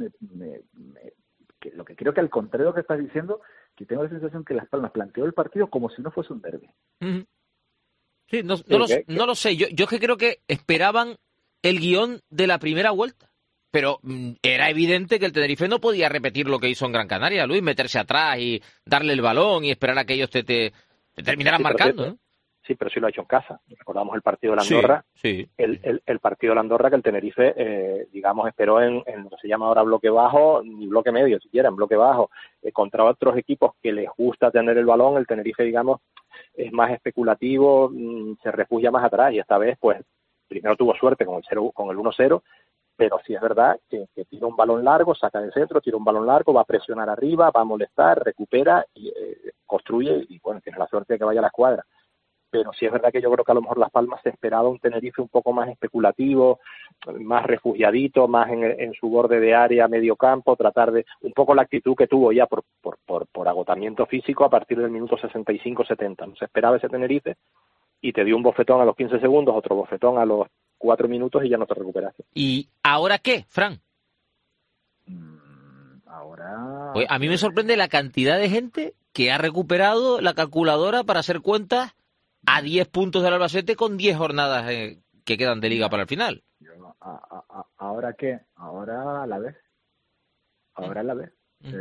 lo que creo que al contrario de lo que estás diciendo, que tengo la sensación que Las Palmas planteó el partido como si no fuese un derbi. Sí, no lo sé. Yo que creo que esperaban el guión de la primera vuelta. Pero era evidente que el Tenerife no podía repetir lo que hizo en Gran Canaria, Luis, meterse atrás y darle el balón y esperar a que ellos te terminaran marcando, ¿no? Sí, pero sí lo ha hecho en casa. Recordamos el partido de la Andorra. Sí. El partido de la Andorra que el Tenerife, digamos, esperó en lo que se llama ahora bloque bajo, ni bloque medio siquiera, en bloque bajo, contra otros equipos que les gusta tener el balón. El Tenerife, digamos, es más especulativo, se refugia más atrás y esta vez, pues, primero tuvo suerte con el 1-0, pero sí es verdad que tira un balón largo, saca del centro, tira un balón largo, va a presionar arriba, va a molestar, recupera y construye y, bueno, tiene la suerte de que vaya a la escuadra. Pero sí es verdad que yo creo que a lo mejor Las Palmas se esperaba un Tenerife un poco más especulativo, más refugiadito, más en su borde de área, medio campo, tratar de un poco la actitud que tuvo ya por agotamiento físico a partir del minuto 65-70. No se esperaba ese Tenerife y te dio un bofetón a los 15 segundos, otro bofetón a los 4 minutos y ya no te recuperaste. ¿Y ahora qué, Fran? Ahora... Pues a mí me sorprende la cantidad de gente que ha recuperado la calculadora para hacer cuentas a 10 puntos del Albacete con 10 jornadas que quedan de liga para el final. ¿Ahora qué? Ahora a la vez. Ahora a la vez.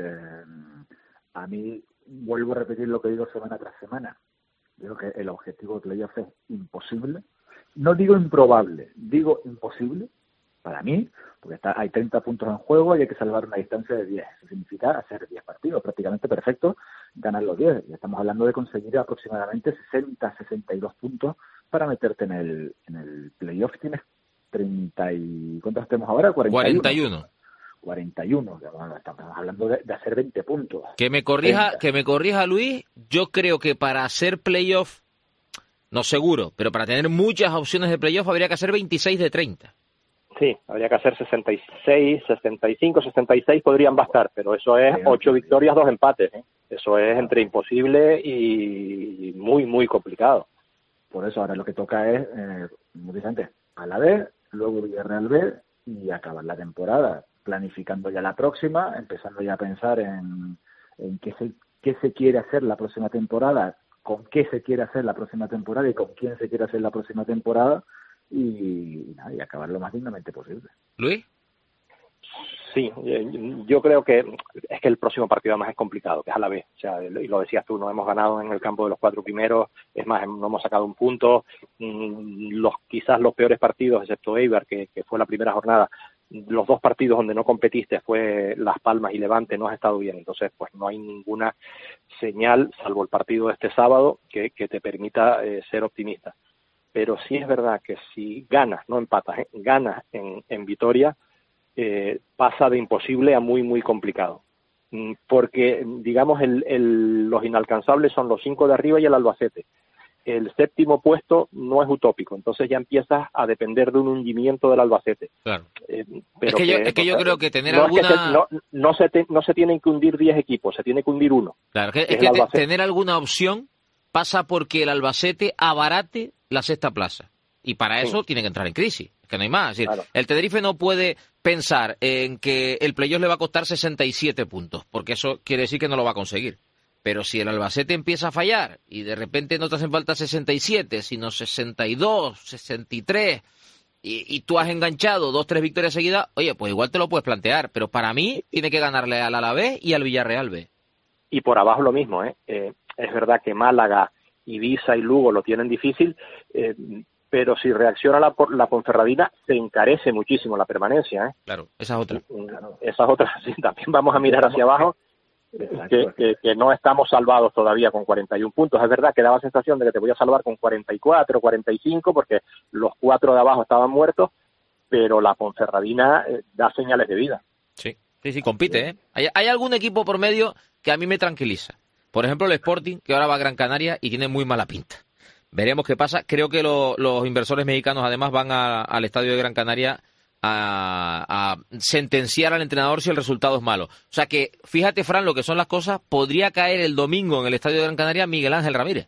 A mí, vuelvo a repetir lo que digo semana tras semana. Digo que el objetivo de playoff es imposible. No digo improbable, digo imposible para mí, porque hay 30 puntos en juego y hay que salvar una distancia de 10. Eso significa hacer 10 partidos prácticamente perfectos, ganar los 10. Y estamos hablando de conseguir aproximadamente 60-62 puntos para meterte en el playoff. Tienes 30 y... ¿Cuántos tenemos ahora? 41. 41. Estamos hablando de hacer 20 puntos. Que me corrija Luis, yo creo que para hacer playoff, no seguro, pero para tener muchas opciones de playoff habría que hacer 26 de 30. Sí, habría que hacer 66, 65, 66 podrían bastar, pero eso es 8 victorias, 2 empates. Eso es entre imposible y muy, muy complicado. Por eso ahora lo que toca es, como dije antes, a la B, luego Villarreal B y acabar la temporada, planificando ya la próxima, empezando ya a pensar en qué se quiere hacer la próxima temporada, con qué se quiere hacer la próxima temporada y con quién se quiere hacer la próxima temporada y acabar lo más dignamente posible. ¿Luis? Sí, yo creo que es que el próximo partido además es complicado, que es a la vez. O sea, y lo decías tú, no hemos ganado en el campo de los 4 primeros, es más, no hemos sacado un punto. Quizás los peores partidos, excepto Eibar, que fue la primera jornada, los 2 partidos donde no competiste fue Las Palmas y Levante, no has estado bien. Entonces, pues no hay ninguna señal, salvo el partido de este sábado, que te permita ser optimista. Pero sí es verdad que si ganas, no empatas, ganas en Vitoria, pasa de imposible a muy, muy complicado. Porque, digamos, los inalcanzables son los 5 de arriba y el Albacete. El 7º puesto no es utópico, entonces ya empiezas a depender de un hundimiento del Albacete. Claro. Pero es que yo creo que tener alguna... no se tienen que hundir 10 equipos, se tiene que hundir uno. Claro, es que tener alguna opción pasa porque el Albacete abarate la 6ª plaza. Y para eso tiene que entrar en crisis, que no hay más. Es decir, claro. El Tenerife no puede pensar en que el playoff le va a costar 67 puntos, porque eso quiere decir que no lo va a conseguir. Pero si el Albacete empieza a fallar y de repente no te hacen falta 67, sino 62, 63, y tú has enganchado 2-3 victorias seguidas, oye, pues igual te lo puedes plantear. Pero para mí tiene que ganarle al Alavés y al Villarreal B. Y por abajo lo mismo, ¿eh? Es verdad que Málaga, Ibiza y Lugo lo tienen difícil, pero si reacciona la Ponferradina, se encarece muchísimo la permanencia, ¿eh? Claro, esa es otra. Esa es otra, sí, también vamos a mirar hacia abajo, que no estamos salvados todavía con 41 puntos. Es verdad que daba sensación de que te voy a salvar con 44, 45, porque los 4 de abajo estaban muertos, pero la Ponferradina da señales de vida. Sí, compite, ¿eh? Hay algún equipo por medio que a mí me tranquiliza. Por ejemplo, el Sporting, que ahora va a Gran Canaria y tiene muy mala pinta. Veremos qué pasa. Creo que los inversores mexicanos además van al estadio de Gran Canaria a sentenciar al entrenador si el resultado es malo. O sea que, fíjate, Fran, lo que son las cosas, podría caer el domingo en el estadio de Gran Canaria Miguel Ángel Ramírez.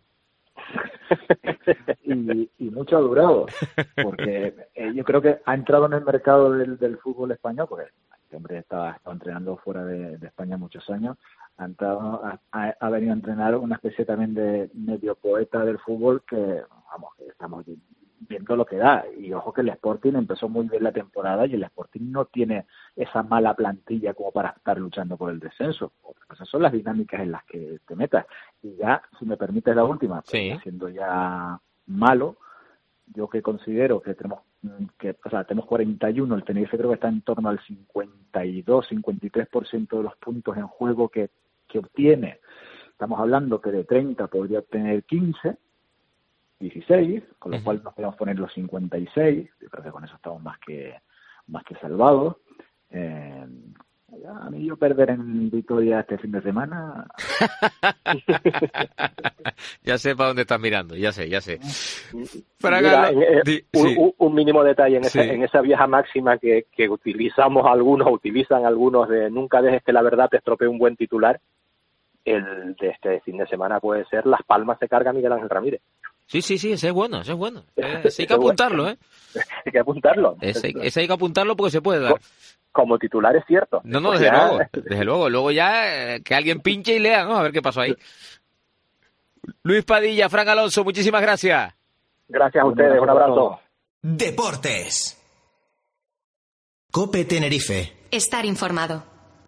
Y mucho ha durado, porque yo creo que ha entrado en el mercado del fútbol español, porque este hombre estaba entrenando fuera de España muchos años. Ha venido a entrenar una especie también de medio poeta del fútbol que estamos viendo lo que da. Y ojo que el Sporting empezó muy bien la temporada y el Sporting no tiene esa mala plantilla como para estar luchando por el descenso. Otra cosa son las dinámicas en las que te metas. Y ya, si me permites la última, pues, siendo ya malo, yo que considero que tenemos 41, el Tenerife creo que está en torno al 52-53% de los puntos en juego que obtiene. Estamos hablando que de 30 podría obtener 15, 16, con lo cual nos podemos poner los 56. Yo creo que con eso estamos más que salvados. A mí yo perder en Vitoria este fin de semana. Ya sé para dónde estás mirando, ya sé. Mira, un mínimo detalle en esa vieja máxima que utilizan algunos de nunca dejes que la verdad te estropee un buen titular. El de este fin de semana puede ser Las Palmas se carga Miguel Ángel Ramírez. Sí, ese es bueno. Ese hay que apuntarlo, ¿eh? Hay que apuntarlo. Ese hay que apuntarlo porque se puede dar. Como titular es cierto. No, desde luego. Luego ya que alguien pinche y lea, ¿no? A ver qué pasó ahí. Luis Padilla, Fran Alonso, muchísimas gracias. Gracias a ustedes, un abrazo. Deportes. COPE Tenerife. Estar informado.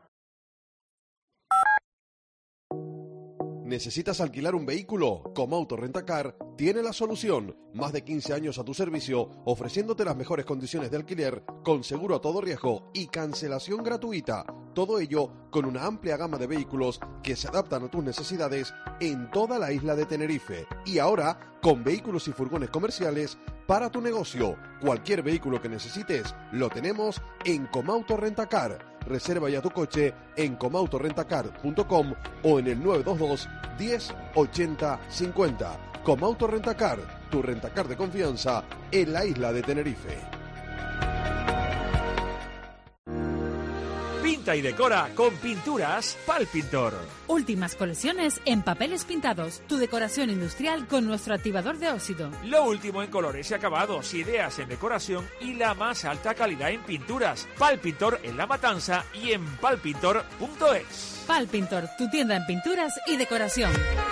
¿Necesitas alquilar un vehículo? Comauto Rentacar tiene la solución. Más de 15 años a tu servicio, ofreciéndote las mejores condiciones de alquiler, con seguro a todo riesgo y cancelación gratuita. Todo ello con una amplia gama de vehículos que se adaptan a tus necesidades en toda la isla de Tenerife. Y ahora, con vehículos y furgones comerciales para tu negocio. Cualquier vehículo que necesites, lo tenemos en Comauto Rentacar. Reserva ya tu coche en comautorentacar.com o en el 922 10 80 50. Comauto Rentacar, tu rentacar de confianza en la isla de Tenerife. Pinta y decora con pinturas Pal Pintor. Últimas colecciones en papeles pintados. Tu decoración industrial con nuestro activador de óxido. Lo último en colores y acabados, ideas en decoración y la más alta calidad en pinturas. Pal Pintor en La Matanza y en palpintor.es. Pal Pintor, tu tienda en pinturas y decoración.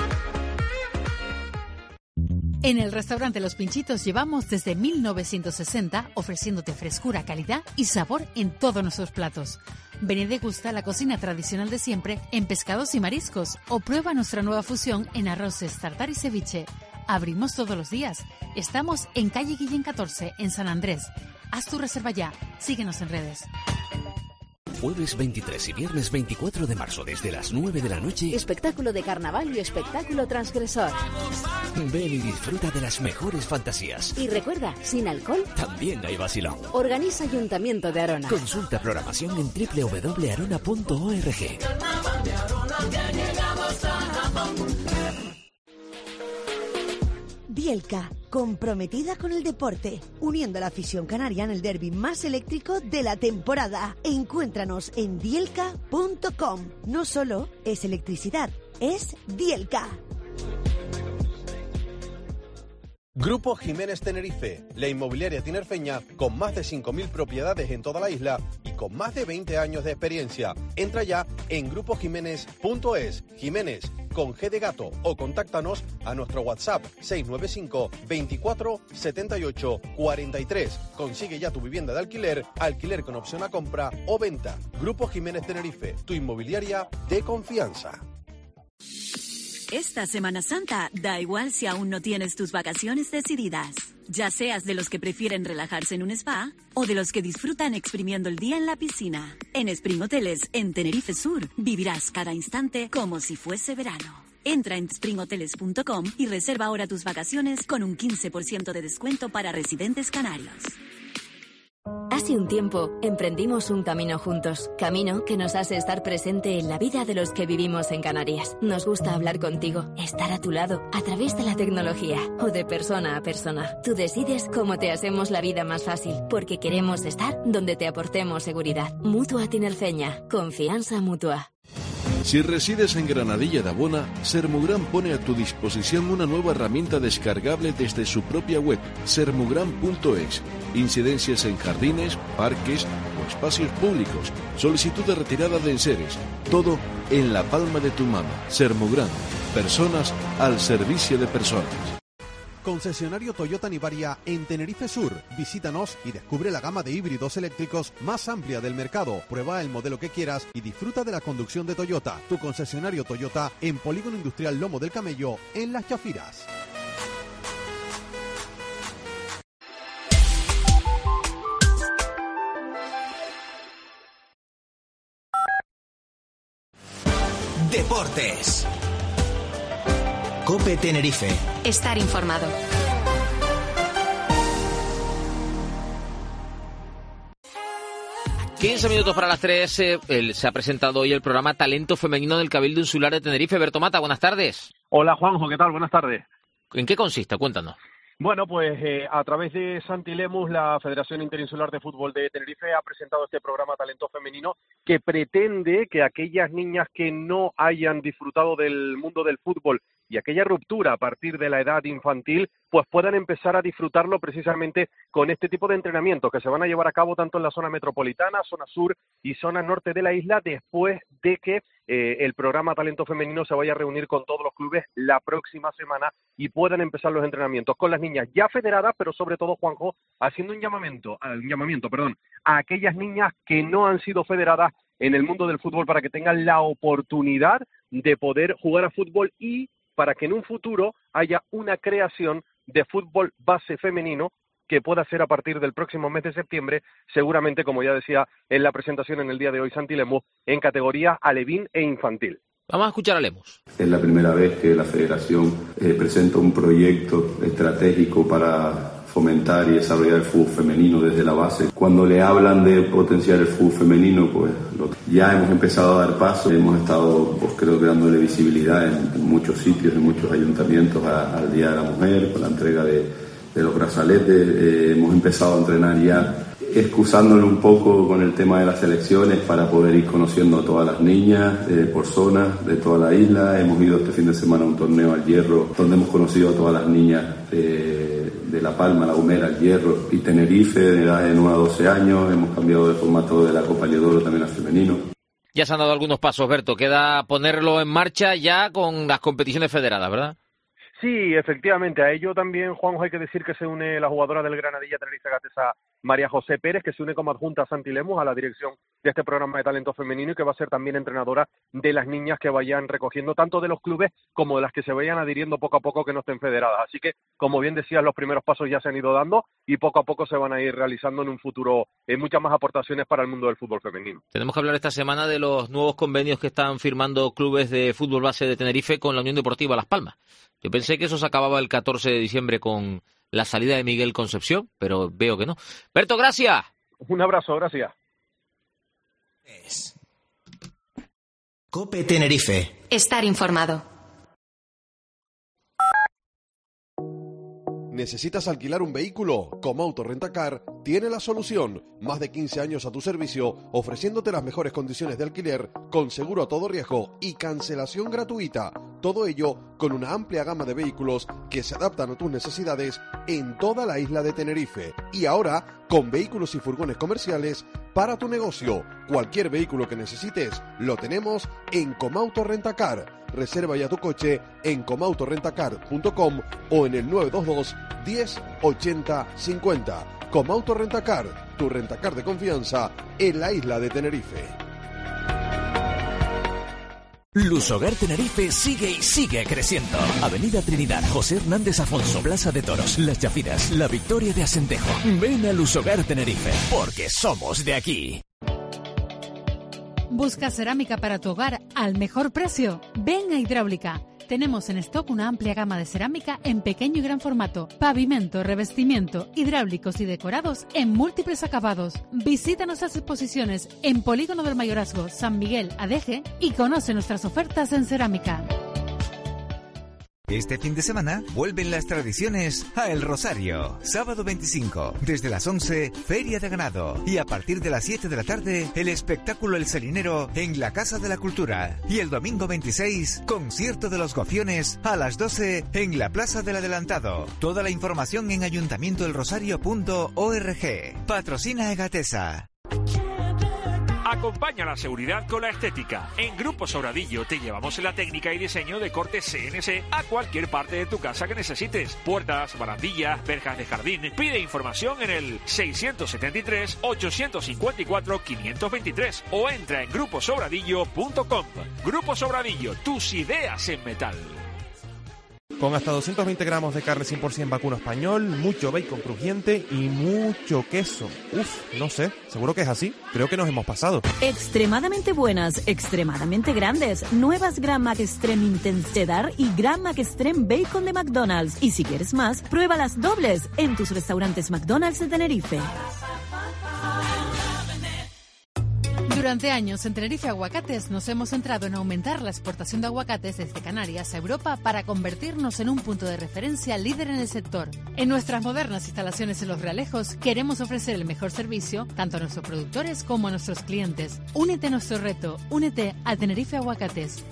En el restaurante Los Pinchitos llevamos desde 1960 ofreciéndote frescura, calidad y sabor en todos nuestros platos. Ven y degusta la cocina tradicional de siempre en pescados y mariscos o prueba nuestra nueva fusión en arroces, tartar y ceviche. Abrimos todos los días. Estamos en calle Guillén 14, en San Andrés. Haz tu reserva ya. Síguenos en redes. Jueves 23 y viernes 24 de marzo desde las 9 de la noche. Espectáculo de carnaval y espectáculo transgresor. Ven y disfruta de las mejores fantasías. Y recuerda, sin alcohol también hay vacilón. Organiza Ayuntamiento de Arona. Consulta programación en www.arona.org. Dielka, comprometida con el deporte, uniendo a la afición canaria en el derbi más eléctrico de la temporada. Encuéntranos en dielka.com. No solo es electricidad, es Dielka. Grupo Jiménez Tenerife, la inmobiliaria tinerfeña con más de 5.000 propiedades en toda la isla y con más de 20 años de experiencia. Entra ya en grupojiménez.es, Jiménez con G de gato, o contáctanos a nuestro WhatsApp 695 24 78 43. Consigue ya tu vivienda de alquiler con opción a compra o venta. Grupo Jiménez Tenerife, tu inmobiliaria de confianza. Esta Semana Santa, da igual si aún no tienes tus vacaciones decididas. Ya seas de los que prefieren relajarse en un spa o de los que disfrutan exprimiendo el día en la piscina. En Spring Hoteles, en Tenerife Sur, vivirás cada instante como si fuese verano. Entra en springhoteles.com y reserva ahora tus vacaciones con un 15% de descuento para residentes canarios. Hace un tiempo emprendimos un camino juntos, camino que nos hace estar presente en la vida de los que vivimos en Canarias. Nos gusta hablar contigo, estar a tu lado, a través de la tecnología o de persona a persona. Tú decides cómo te hacemos la vida más fácil, porque queremos estar donde te aportemos seguridad. Mutua Tinerfeña, confianza mutua. Si resides en Granadilla de Abona, Sermugran pone a tu disposición una nueva herramienta descargable desde su propia web, sermugran.es. Incidencias en jardines, parques o espacios públicos, solicitud de retirada de enseres, todo en la palma de tu mano. Sermugran, personas al servicio de personas. Concesionario Toyota Nivaria en Tenerife Sur. Visítanos y descubre la gama de híbridos eléctricos más amplia del mercado. Prueba el modelo que quieras y disfruta de la conducción de Toyota. Tu concesionario Toyota en Polígono Industrial Lomo del Camello, en Las Chafiras. Deportes. COPE Tenerife. Estar informado. ...15 minutos para las 3, se ha presentado hoy el programa Talento Femenino del Cabildo Insular de Tenerife. Berto Mata, buenas tardes. Hola Juanjo, ¿qué tal? Buenas tardes. ¿En qué consiste? Cuéntanos. Bueno, pues a través de Santi Lemus, la Federación Interinsular de Fútbol de Tenerife ha presentado este programa Talento Femenino que pretende que aquellas niñas que no hayan disfrutado del mundo del fútbol y aquella ruptura a partir de la edad infantil, pues puedan empezar a disfrutarlo precisamente con este tipo de entrenamientos que se van a llevar a cabo tanto en la zona metropolitana, zona sur y zona norte de la isla, después de que el programa Talento Femenino se vaya a reunir con todos los clubes la próxima semana y puedan empezar los entrenamientos con las niñas ya federadas, pero sobre todo, Juanjo, haciendo un llamamiento a aquellas niñas que no han sido federadas en el mundo del fútbol para que tengan la oportunidad de poder jugar a fútbol y para que en un futuro haya una creación de fútbol base femenino que pueda ser a partir del próximo mes de septiembre, seguramente, como ya decía en la presentación en el día de hoy Santi Lemus, en categoría alevín e infantil. Vamos a escuchar a Lemus. Es la primera vez que la Federación presenta un proyecto estratégico para fomentar y desarrollar el fútbol femenino desde la base. Cuando le hablan de potenciar el fútbol femenino, pues ya hemos empezado a dar pasos, hemos estado, pues creo que dándole visibilidad en muchos sitios, en muchos ayuntamientos al Día de la Mujer, con la entrega de los brazaletes, hemos empezado a entrenar ya, excusándole un poco con el tema de las selecciones para poder ir conociendo a todas las niñas por zonas de toda la isla. Hemos ido este fin de semana a un torneo al Hierro, donde hemos conocido a todas las niñas de La Palma, La Gomera, El Hierro y Tenerife, de edad de 9 a 12 años. Hemos cambiado de formato de la Copa Liedoro también al femenino. Ya se han dado algunos pasos, Berto. Queda ponerlo en marcha ya con las competiciones federadas, ¿verdad? Sí, efectivamente. A ello también, Juanjo, hay que decir que se une la jugadora del Granadilla Tenerife Gatesa, María José Pérez, que se une como adjunta a Santi Lemus a la dirección de este programa de talento femenino y que va a ser también entrenadora de las niñas que vayan recogiendo tanto de los clubes como de las que se vayan adhiriendo poco a poco que no estén federadas. Así que, como bien decías, los primeros pasos ya se han ido dando y poco a poco se van a ir realizando en un futuro muchas más aportaciones para el mundo del fútbol femenino. Tenemos que hablar esta semana de los nuevos convenios que están firmando clubes de fútbol base de Tenerife con la Unión Deportiva Las Palmas. Yo pensé que eso se acababa el 14 de diciembre con la salida de Miguel Concepción, pero veo que no. Berto, gracias. Un abrazo, gracias. COPE Tenerife. Estar informado. ¿Necesitas alquilar un vehículo? Comauto Rentacar tiene la solución. Más de 15 años a tu servicio, ofreciéndote las mejores condiciones de alquiler, con seguro a todo riesgo y cancelación gratuita. Todo ello con una amplia gama de vehículos que se adaptan a tus necesidades en toda la isla de Tenerife. Y ahora, con vehículos y furgones comerciales para tu negocio. Cualquier vehículo que necesites, lo tenemos en Comauto Rentacar. Reserva ya tu coche en comautorentacar.com o en el 922 10 80 50. Comauto Rentacar, tu rentacar de confianza en la isla de Tenerife. Lusogar Tenerife sigue y sigue creciendo. Avenida Trinidad, José Hernández Afonso, Plaza de Toros, Las Chafiras, La Victoria de Acentejo. Ven a Lusogar Tenerife, porque somos de aquí. ¿Busca cerámica para tu hogar al mejor precio? Ven a Hidráulica. Tenemos en stock una amplia gama de cerámica en pequeño y gran formato, pavimento, revestimiento, hidráulicos y decorados en múltiples acabados. Visita nuestras exposiciones en Polígono del Mayorazgo, San Miguel, Adeje y conoce nuestras ofertas en cerámica. Este fin de semana vuelven las tradiciones a El Rosario. Sábado 25, desde las 11, Feria de Ganado. Y a partir de las 7 de la tarde, el espectáculo El Salinero en la Casa de la Cultura. Y el domingo 26, concierto de los Gofiones a las 12 en la Plaza del Adelantado. Toda la información en ayuntamientoelrosario.org. Patrocina Egatesa. Acompaña la seguridad con la estética. En Grupo Sobradillo te llevamos la técnica y diseño de corte CNC a cualquier parte de tu casa que necesites. Puertas, barandillas, verjas de jardín. Pide información en el 673-854-523 o entra en gruposobradillo.com. Grupo Sobradillo, tus ideas en metal. Con hasta 220 gramos de carne 100% vacuno español, mucho bacon crujiente y mucho queso. No sé, seguro que es así. Creo que nos hemos pasado. Extremadamente buenas, extremadamente grandes. Nuevas Gran Mac Extreme Intense Cheddar y Gran Mac Extreme Bacon de McDonald's. Y si quieres más, prueba las dobles en tus restaurantes McDonald's de Tenerife. Durante años, en Tenerife Aguacates nos hemos centrado en aumentar la exportación de aguacates desde Canarias a Europa para convertirnos en un punto de referencia líder en el sector. En nuestras modernas instalaciones en Los Realejos queremos ofrecer el mejor servicio tanto a nuestros productores como a nuestros clientes. Únete a nuestro reto, únete a Tenerife Aguacates.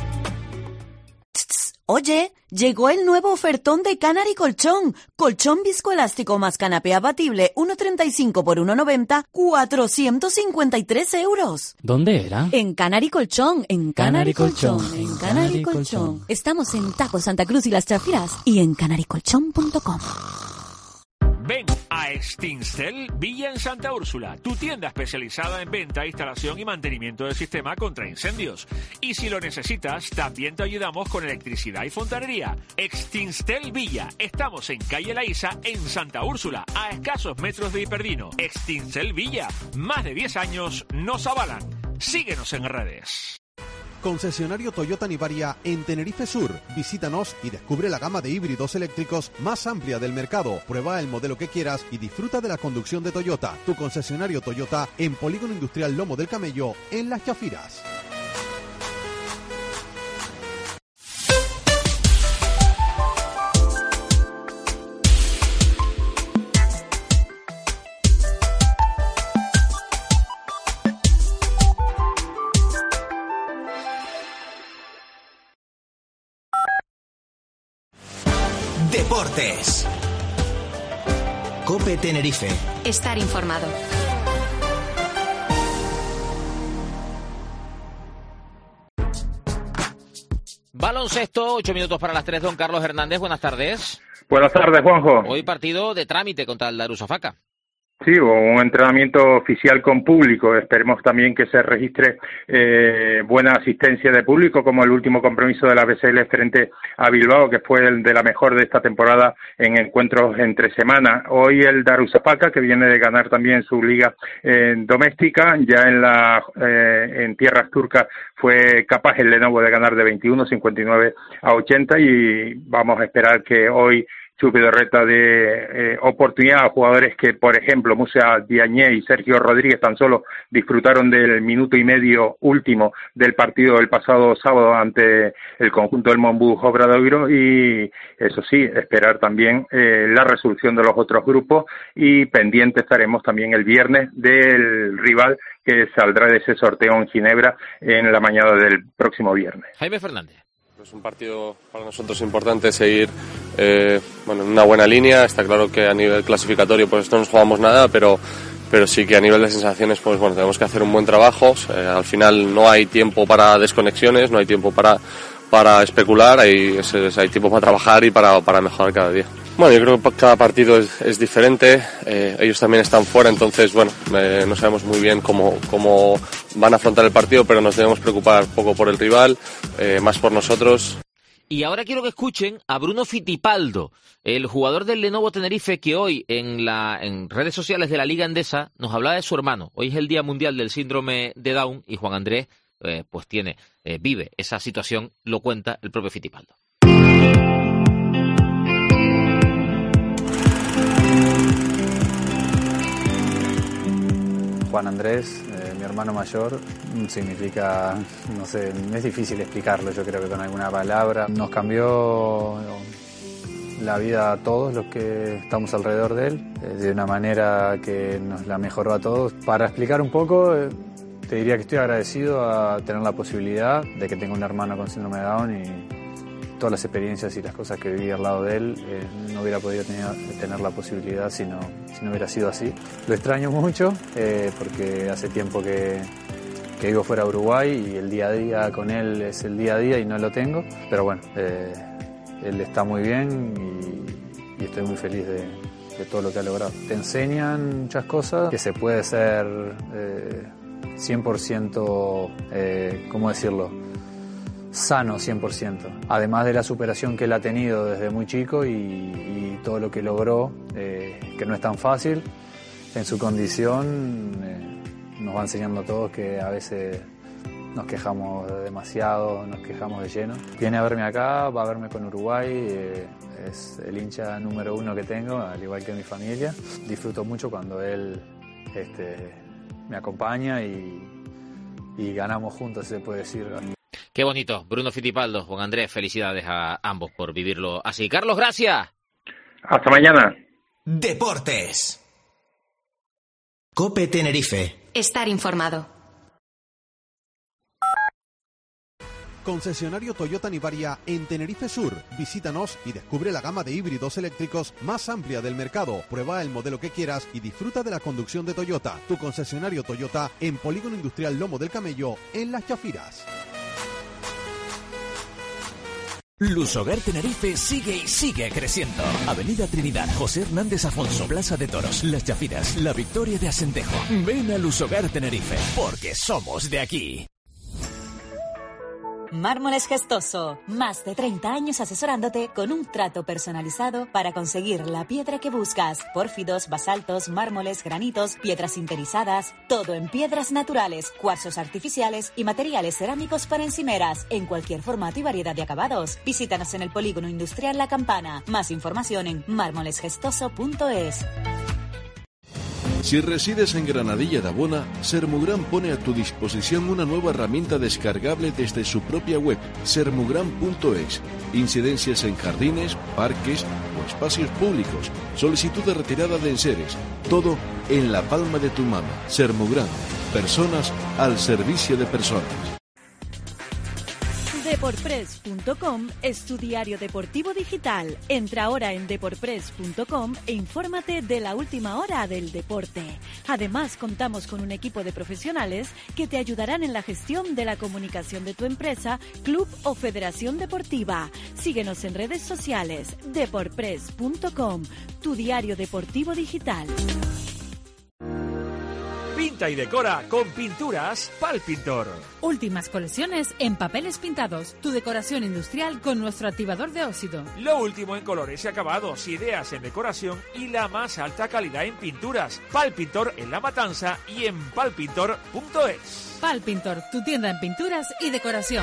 Oye, llegó el nuevo ofertón de Canary Colchón. Colchón viscoelástico más canapé abatible, 1,35 por 1,90, 453 euros. ¿Dónde era? En Canary Colchón, en Canary Colchón, en Canary Colchón. Estamos en Taco Santa Cruz y Las Chafiras y en canarycolchón.com. Ven a Extincel Villa en Santa Úrsula, tu tienda especializada en venta, instalación y mantenimiento del sistema contra incendios. Y si lo necesitas, también te ayudamos con electricidad y fontanería. Extincel Villa, estamos en calle La Isa, en Santa Úrsula, a escasos metros de Hiperdino. Extincel Villa, más de 10 años nos avalan. Síguenos en redes. Concesionario Toyota Nivaria en Tenerife Sur. Visítanos y descubre la gama de híbridos eléctricos más amplia del mercado. Prueba el modelo que quieras y disfruta de la conducción de Toyota. Tu concesionario Toyota en Polígono Industrial Lomo del Camello, en Las Chafiras. Deportes. COPE Tenerife. Estar informado. Baloncesto, 8 minutos para las 3, don Carlos Hernández, buenas tardes. Buenas tardes, Juanjo. Hoy partido de trámite contra el Darusafaka. Sí, un entrenamiento oficial con público. Esperemos también que se registre buena asistencia de público, como el último compromiso de la BCL frente a Bilbao, que fue el de la mejor de esta temporada en encuentros entre semana. Hoy el Darusafaka, que viene de ganar también su liga doméstica, ya en tierras turcas fue capaz el Lenovo de ganar de 21-59 a 80 y vamos a esperar que hoy Chupidorreta de oportunidad a jugadores que, por ejemplo, Musa Diagne y Sergio Rodríguez tan solo disfrutaron del minuto y medio último del partido del pasado sábado ante el conjunto del Monbus Obradoiro y, eso sí, esperar también la resolución de los otros grupos y pendiente estaremos también el viernes del rival que saldrá de ese sorteo en Ginebra en la mañana del próximo viernes. Jaime Fernández. Es un partido para nosotros importante seguir en una buena línea. Está claro que a nivel clasificatorio pues no nos jugamos nada, pero sí que a nivel de sensaciones pues bueno, tenemos que hacer un buen trabajo. Al final no hay tiempo para desconexiones, no hay tiempo para especular, hay tiempo para trabajar y para mejorar cada día. Bueno, yo creo que cada partido es diferente, ellos también están fuera, entonces bueno, no sabemos muy bien cómo van a afrontar el partido, pero nos debemos preocupar poco por el rival, más por nosotros. Y ahora quiero que escuchen a Bruno Fittipaldo, el jugador del Lenovo Tenerife que hoy en redes sociales de la Liga Endesa nos hablaba de su hermano. Hoy es el Día Mundial del Síndrome de Down y Juan Andrés pues vive esa situación, lo cuenta el propio Fittipaldo. Juan Andrés, mi hermano mayor, significa, no sé, es difícil explicarlo, yo creo que con alguna palabra. Nos cambió la vida a todos los que estamos alrededor de él, de una manera que nos la mejoró a todos. Para explicar un poco, te diría que estoy agradecido a tener la posibilidad de que tenga un hermano con síndrome de Down y todas las experiencias y las cosas que viví al lado de él, no hubiera podido tener la posibilidad si no hubiera sido así. Lo extraño mucho porque hace tiempo que vivo fuera de Uruguay y el día a día con él es el día a día y no lo tengo, pero bueno, él está muy bien y estoy muy feliz de todo lo que ha logrado. Te enseñan muchas cosas, que se puede ser 100%, ¿cómo decirlo?, sano 100%. Además de la superación que él ha tenido desde muy chico y todo lo que logró, que no es tan fácil, en su condición nos va enseñando a todos que a veces nos quejamos demasiado, nos quejamos de lleno. Viene a verme acá, va a verme con Uruguay, es el hincha número 1 que tengo, al igual que mi familia. Disfruto mucho cuando él me acompaña y ganamos juntos, se puede decir. Qué bonito, Bruno Fittipaldo, Juan Andrés, felicidades a ambos por vivirlo así. Carlos, gracias. Hasta mañana. Deportes. COPE Tenerife. Estar informado. Concesionario Toyota Nivaria en Tenerife Sur. Visítanos y descubre la gama de híbridos eléctricos más amplia del mercado. Prueba el modelo que quieras y disfruta de la conducción de Toyota. Tu concesionario Toyota en Polígono Industrial Lomo del Camello, en Las Chafiras. Lusogar Tenerife sigue y sigue creciendo. Avenida Trinidad, José Hernández Afonso, Plaza de Toros, Las Chafiras, La Victoria de Asentejo. Ven a Lusogar Tenerife, porque somos de aquí. Mármoles Gestoso, más de 30 años asesorándote con un trato personalizado para conseguir la piedra que buscas. Pórfidos, basaltos, mármoles, granitos, piedras sinterizadas, todo en piedras naturales, cuarzos artificiales y materiales cerámicos para encimeras, en cualquier formato y variedad de acabados. Visítanos en el Polígono Industrial La Campana. Más información en mármolesgestoso.es. Si resides en Granadilla de Abona, Sermugran pone a tu disposición una nueva herramienta descargable desde su propia web, sermugran.es. Incidencias en jardines, parques o espacios públicos. Solicitud de retirada de enseres. Todo en la palma de tu mano. Sermugran. Personas al servicio de personas. Deporpress.com es tu diario deportivo digital. Entra ahora en deporpress.com e infórmate de la última hora del deporte. Además, contamos con un equipo de profesionales que te ayudarán en la gestión de la comunicación de tu empresa, club o federación deportiva. Síguenos en redes sociales. Deporpress.com, tu diario deportivo digital. Pinta y decora con pinturas Palpintor. Últimas colecciones en papeles pintados. Tu decoración industrial con nuestro activador de óxido. Lo último en colores y acabados, ideas en decoración y la más alta calidad en pinturas. Palpintor en La Matanza y en palpintor.es. Palpintor, tu tienda en pinturas y decoración.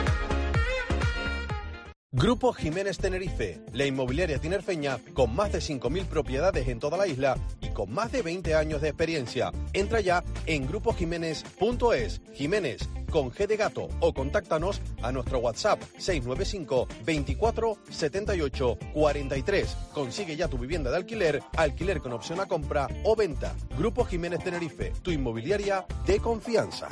Grupo Jiménez Tenerife, la inmobiliaria tinerfeña con más de 5.000 propiedades en toda la isla y con más de 20 años de experiencia. Entra ya en grupojiménez.es, Jiménez con G de gato, o contáctanos a nuestro WhatsApp 695 24 78 43. Consigue ya tu vivienda de alquiler con opción a compra o venta. Grupo Jiménez Tenerife, tu inmobiliaria de confianza.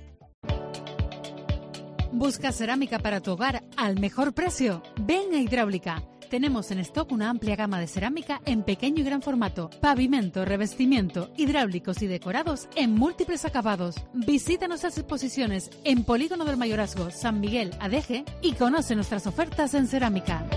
¿Busca cerámica para tu hogar al mejor precio? Ven a Hidráulica. Tenemos en stock una amplia gama de cerámica en pequeño y gran formato, pavimento, revestimiento, hidráulicos y decorados en múltiples acabados. Visita nuestras exposiciones en Polígono del Mayorazgo, San Miguel, Adeje, y conoce nuestras ofertas en cerámica.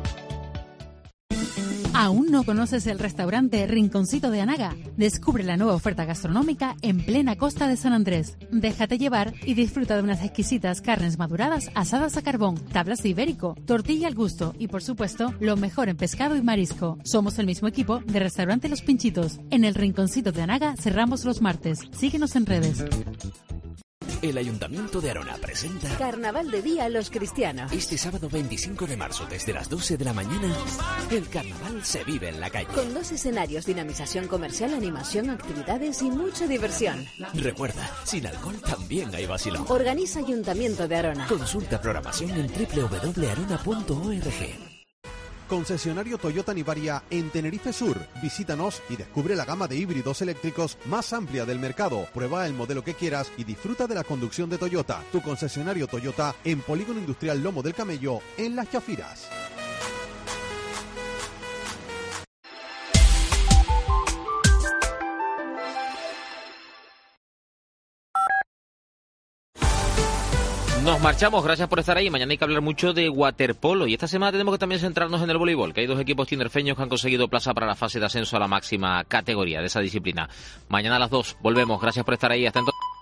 ¿Aún no conoces el restaurante Rinconcito de Anaga? Descubre la nueva oferta gastronómica en plena costa de San Andrés. Déjate llevar y disfruta de unas exquisitas carnes maduradas asadas a carbón, tablas de ibérico, tortilla al gusto y, por supuesto, lo mejor en pescado y marisco. Somos el mismo equipo de Restaurante Los Pinchitos. En el Rinconcito de Anaga cerramos los martes. Síguenos en redes. El Ayuntamiento de Arona presenta Carnaval de Día Los Cristianos. Este sábado 25 de marzo, desde las 12 de la mañana, el carnaval se vive en la calle. Con 2 escenarios, dinamización comercial, animación, actividades y mucha diversión. Recuerda, sin alcohol también hay vacilón. Organiza Ayuntamiento de Arona. Consulta programación en www.arona.org. Concesionario Toyota Nivaria en Tenerife Sur. Visítanos y descubre la gama de híbridos eléctricos más amplia del mercado. Prueba el modelo que quieras y disfruta de la conducción de Toyota. Tu concesionario Toyota en Polígono Industrial Lomo del Camello, en Las Chafiras. Nos marchamos, gracias por estar ahí. Mañana hay que hablar mucho de waterpolo y esta semana tenemos que también centrarnos en el voleibol, que hay 2 equipos tinerfeños que han conseguido plaza para la fase de ascenso a la máxima categoría de esa disciplina. Mañana a las 2 volvemos, gracias por estar ahí, hasta entonces.